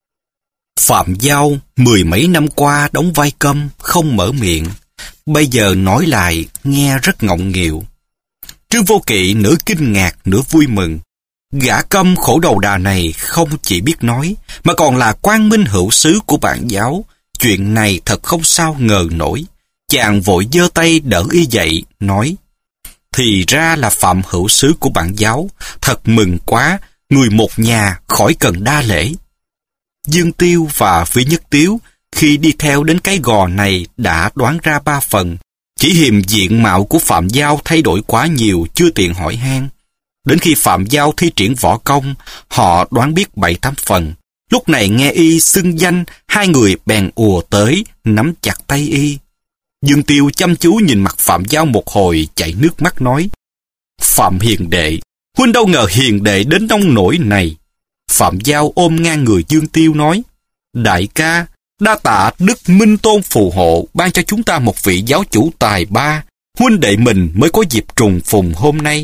Phạm Giao mười mấy năm qua đóng vai câm, không mở miệng, bây giờ nói lại nghe rất ngọng nghịu. Trương Vô Kỵ nửa kinh ngạc nửa vui mừng. Gã câm Khổ Đầu Đà này không chỉ biết nói, mà còn là Quang Minh Hữu Sứ của bản giáo. Chuyện này thật không sao ngờ nổi. Chàng vội giơ tay đỡ y dậy, nói: Thì ra là Phạm Hữu Sứ của bản giáo, thật mừng quá, người một nhà khỏi cần đa lễ. Dương Tiêu và Vị Nhất Tiếu khi đi theo đến cái gò này đã đoán ra ba phần. Chỉ hiềm diện mạo của Phạm Giao thay đổi quá nhiều, chưa tiện hỏi han. Đến khi Phạm Giao thi triển võ công, họ đoán biết 7-8 phần. Lúc này nghe y xưng danh, hai người bèn ùa tới, nắm chặt tay y. Dương Tiêu chăm chú nhìn mặt Phạm Giao một hồi, chảy nước mắt nói: Phạm hiền đệ, huynh đâu ngờ hiền đệ đến nông nỗi này. Phạm Giao ôm ngang người Dương Tiêu nói: Đại ca, đa tạ Đức Minh Tôn phù hộ, ban cho chúng ta một vị giáo chủ tài ba, huynh đệ mình mới có dịp trùng phùng hôm nay.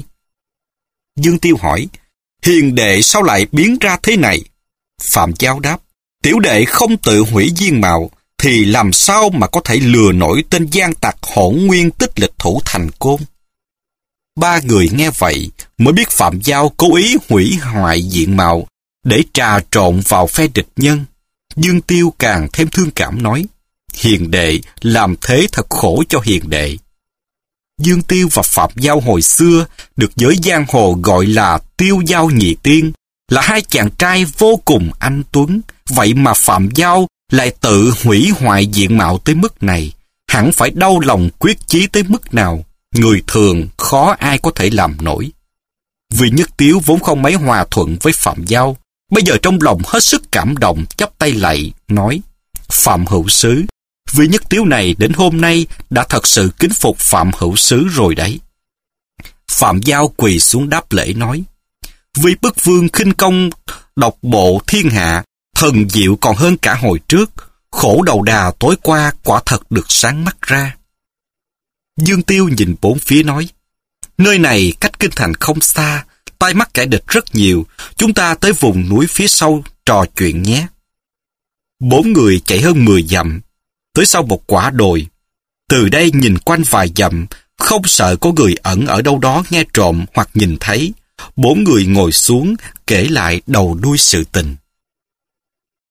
Dương Tiêu hỏi: Hiền đệ sao lại biến ra thế này? Phạm Giao đáp: Tiểu đệ không tự hủy viên mạo, thì làm sao mà có thể lừa nổi tên gian tặc Hỗn Nguyên Tích Lịch thủ thành Côn. Ba người nghe vậy mới biết Phạm Giao cố ý hủy hoại diện mạo để trà trộn vào phe địch nhân. Dương Tiêu càng thêm thương cảm nói: Hiền đệ làm thế thật khổ cho hiền đệ. Dương Tiêu và Phạm Giao hồi xưa được giới giang hồ gọi là Tiêu Giao Nhị Tiên, là hai chàng trai vô cùng anh tuấn. Vậy mà Phạm Giao lại tự hủy hoại diện mạo tới mức này, hẳn phải đau lòng quyết chí tới mức nào, người thường khó ai có thể làm nổi. Vị Nhất Tiếu vốn không mấy hòa thuận với Phạm Giao, bây giờ trong lòng hết sức cảm động, chắp tay lạy, nói: Phạm Hữu Sứ, vị Nhất Tiếu này đến hôm nay đã thật sự kính phục Phạm Hữu Sứ rồi đấy. Phạm Giao quỳ xuống đáp lễ nói: Vì Bức Vương khinh công độc bộ thiên hạ, thần diệu còn hơn cả hồi trước, Khổ Đầu Đà tối qua quả thật được sáng mắt ra. Dương Tiêu nhìn bốn phía nói: Nơi này cách kinh thành không xa, tai mắt kẻ địch rất nhiều, chúng ta tới vùng núi phía sau trò chuyện nhé. Bốn người chạy hơn 10 dặm, tới sau một quả đồi. Từ đây nhìn quanh vài dặm, không sợ có người ẩn ở đâu đó nghe trộm hoặc nhìn thấy. Bốn người ngồi xuống kể lại đầu đuôi sự tình.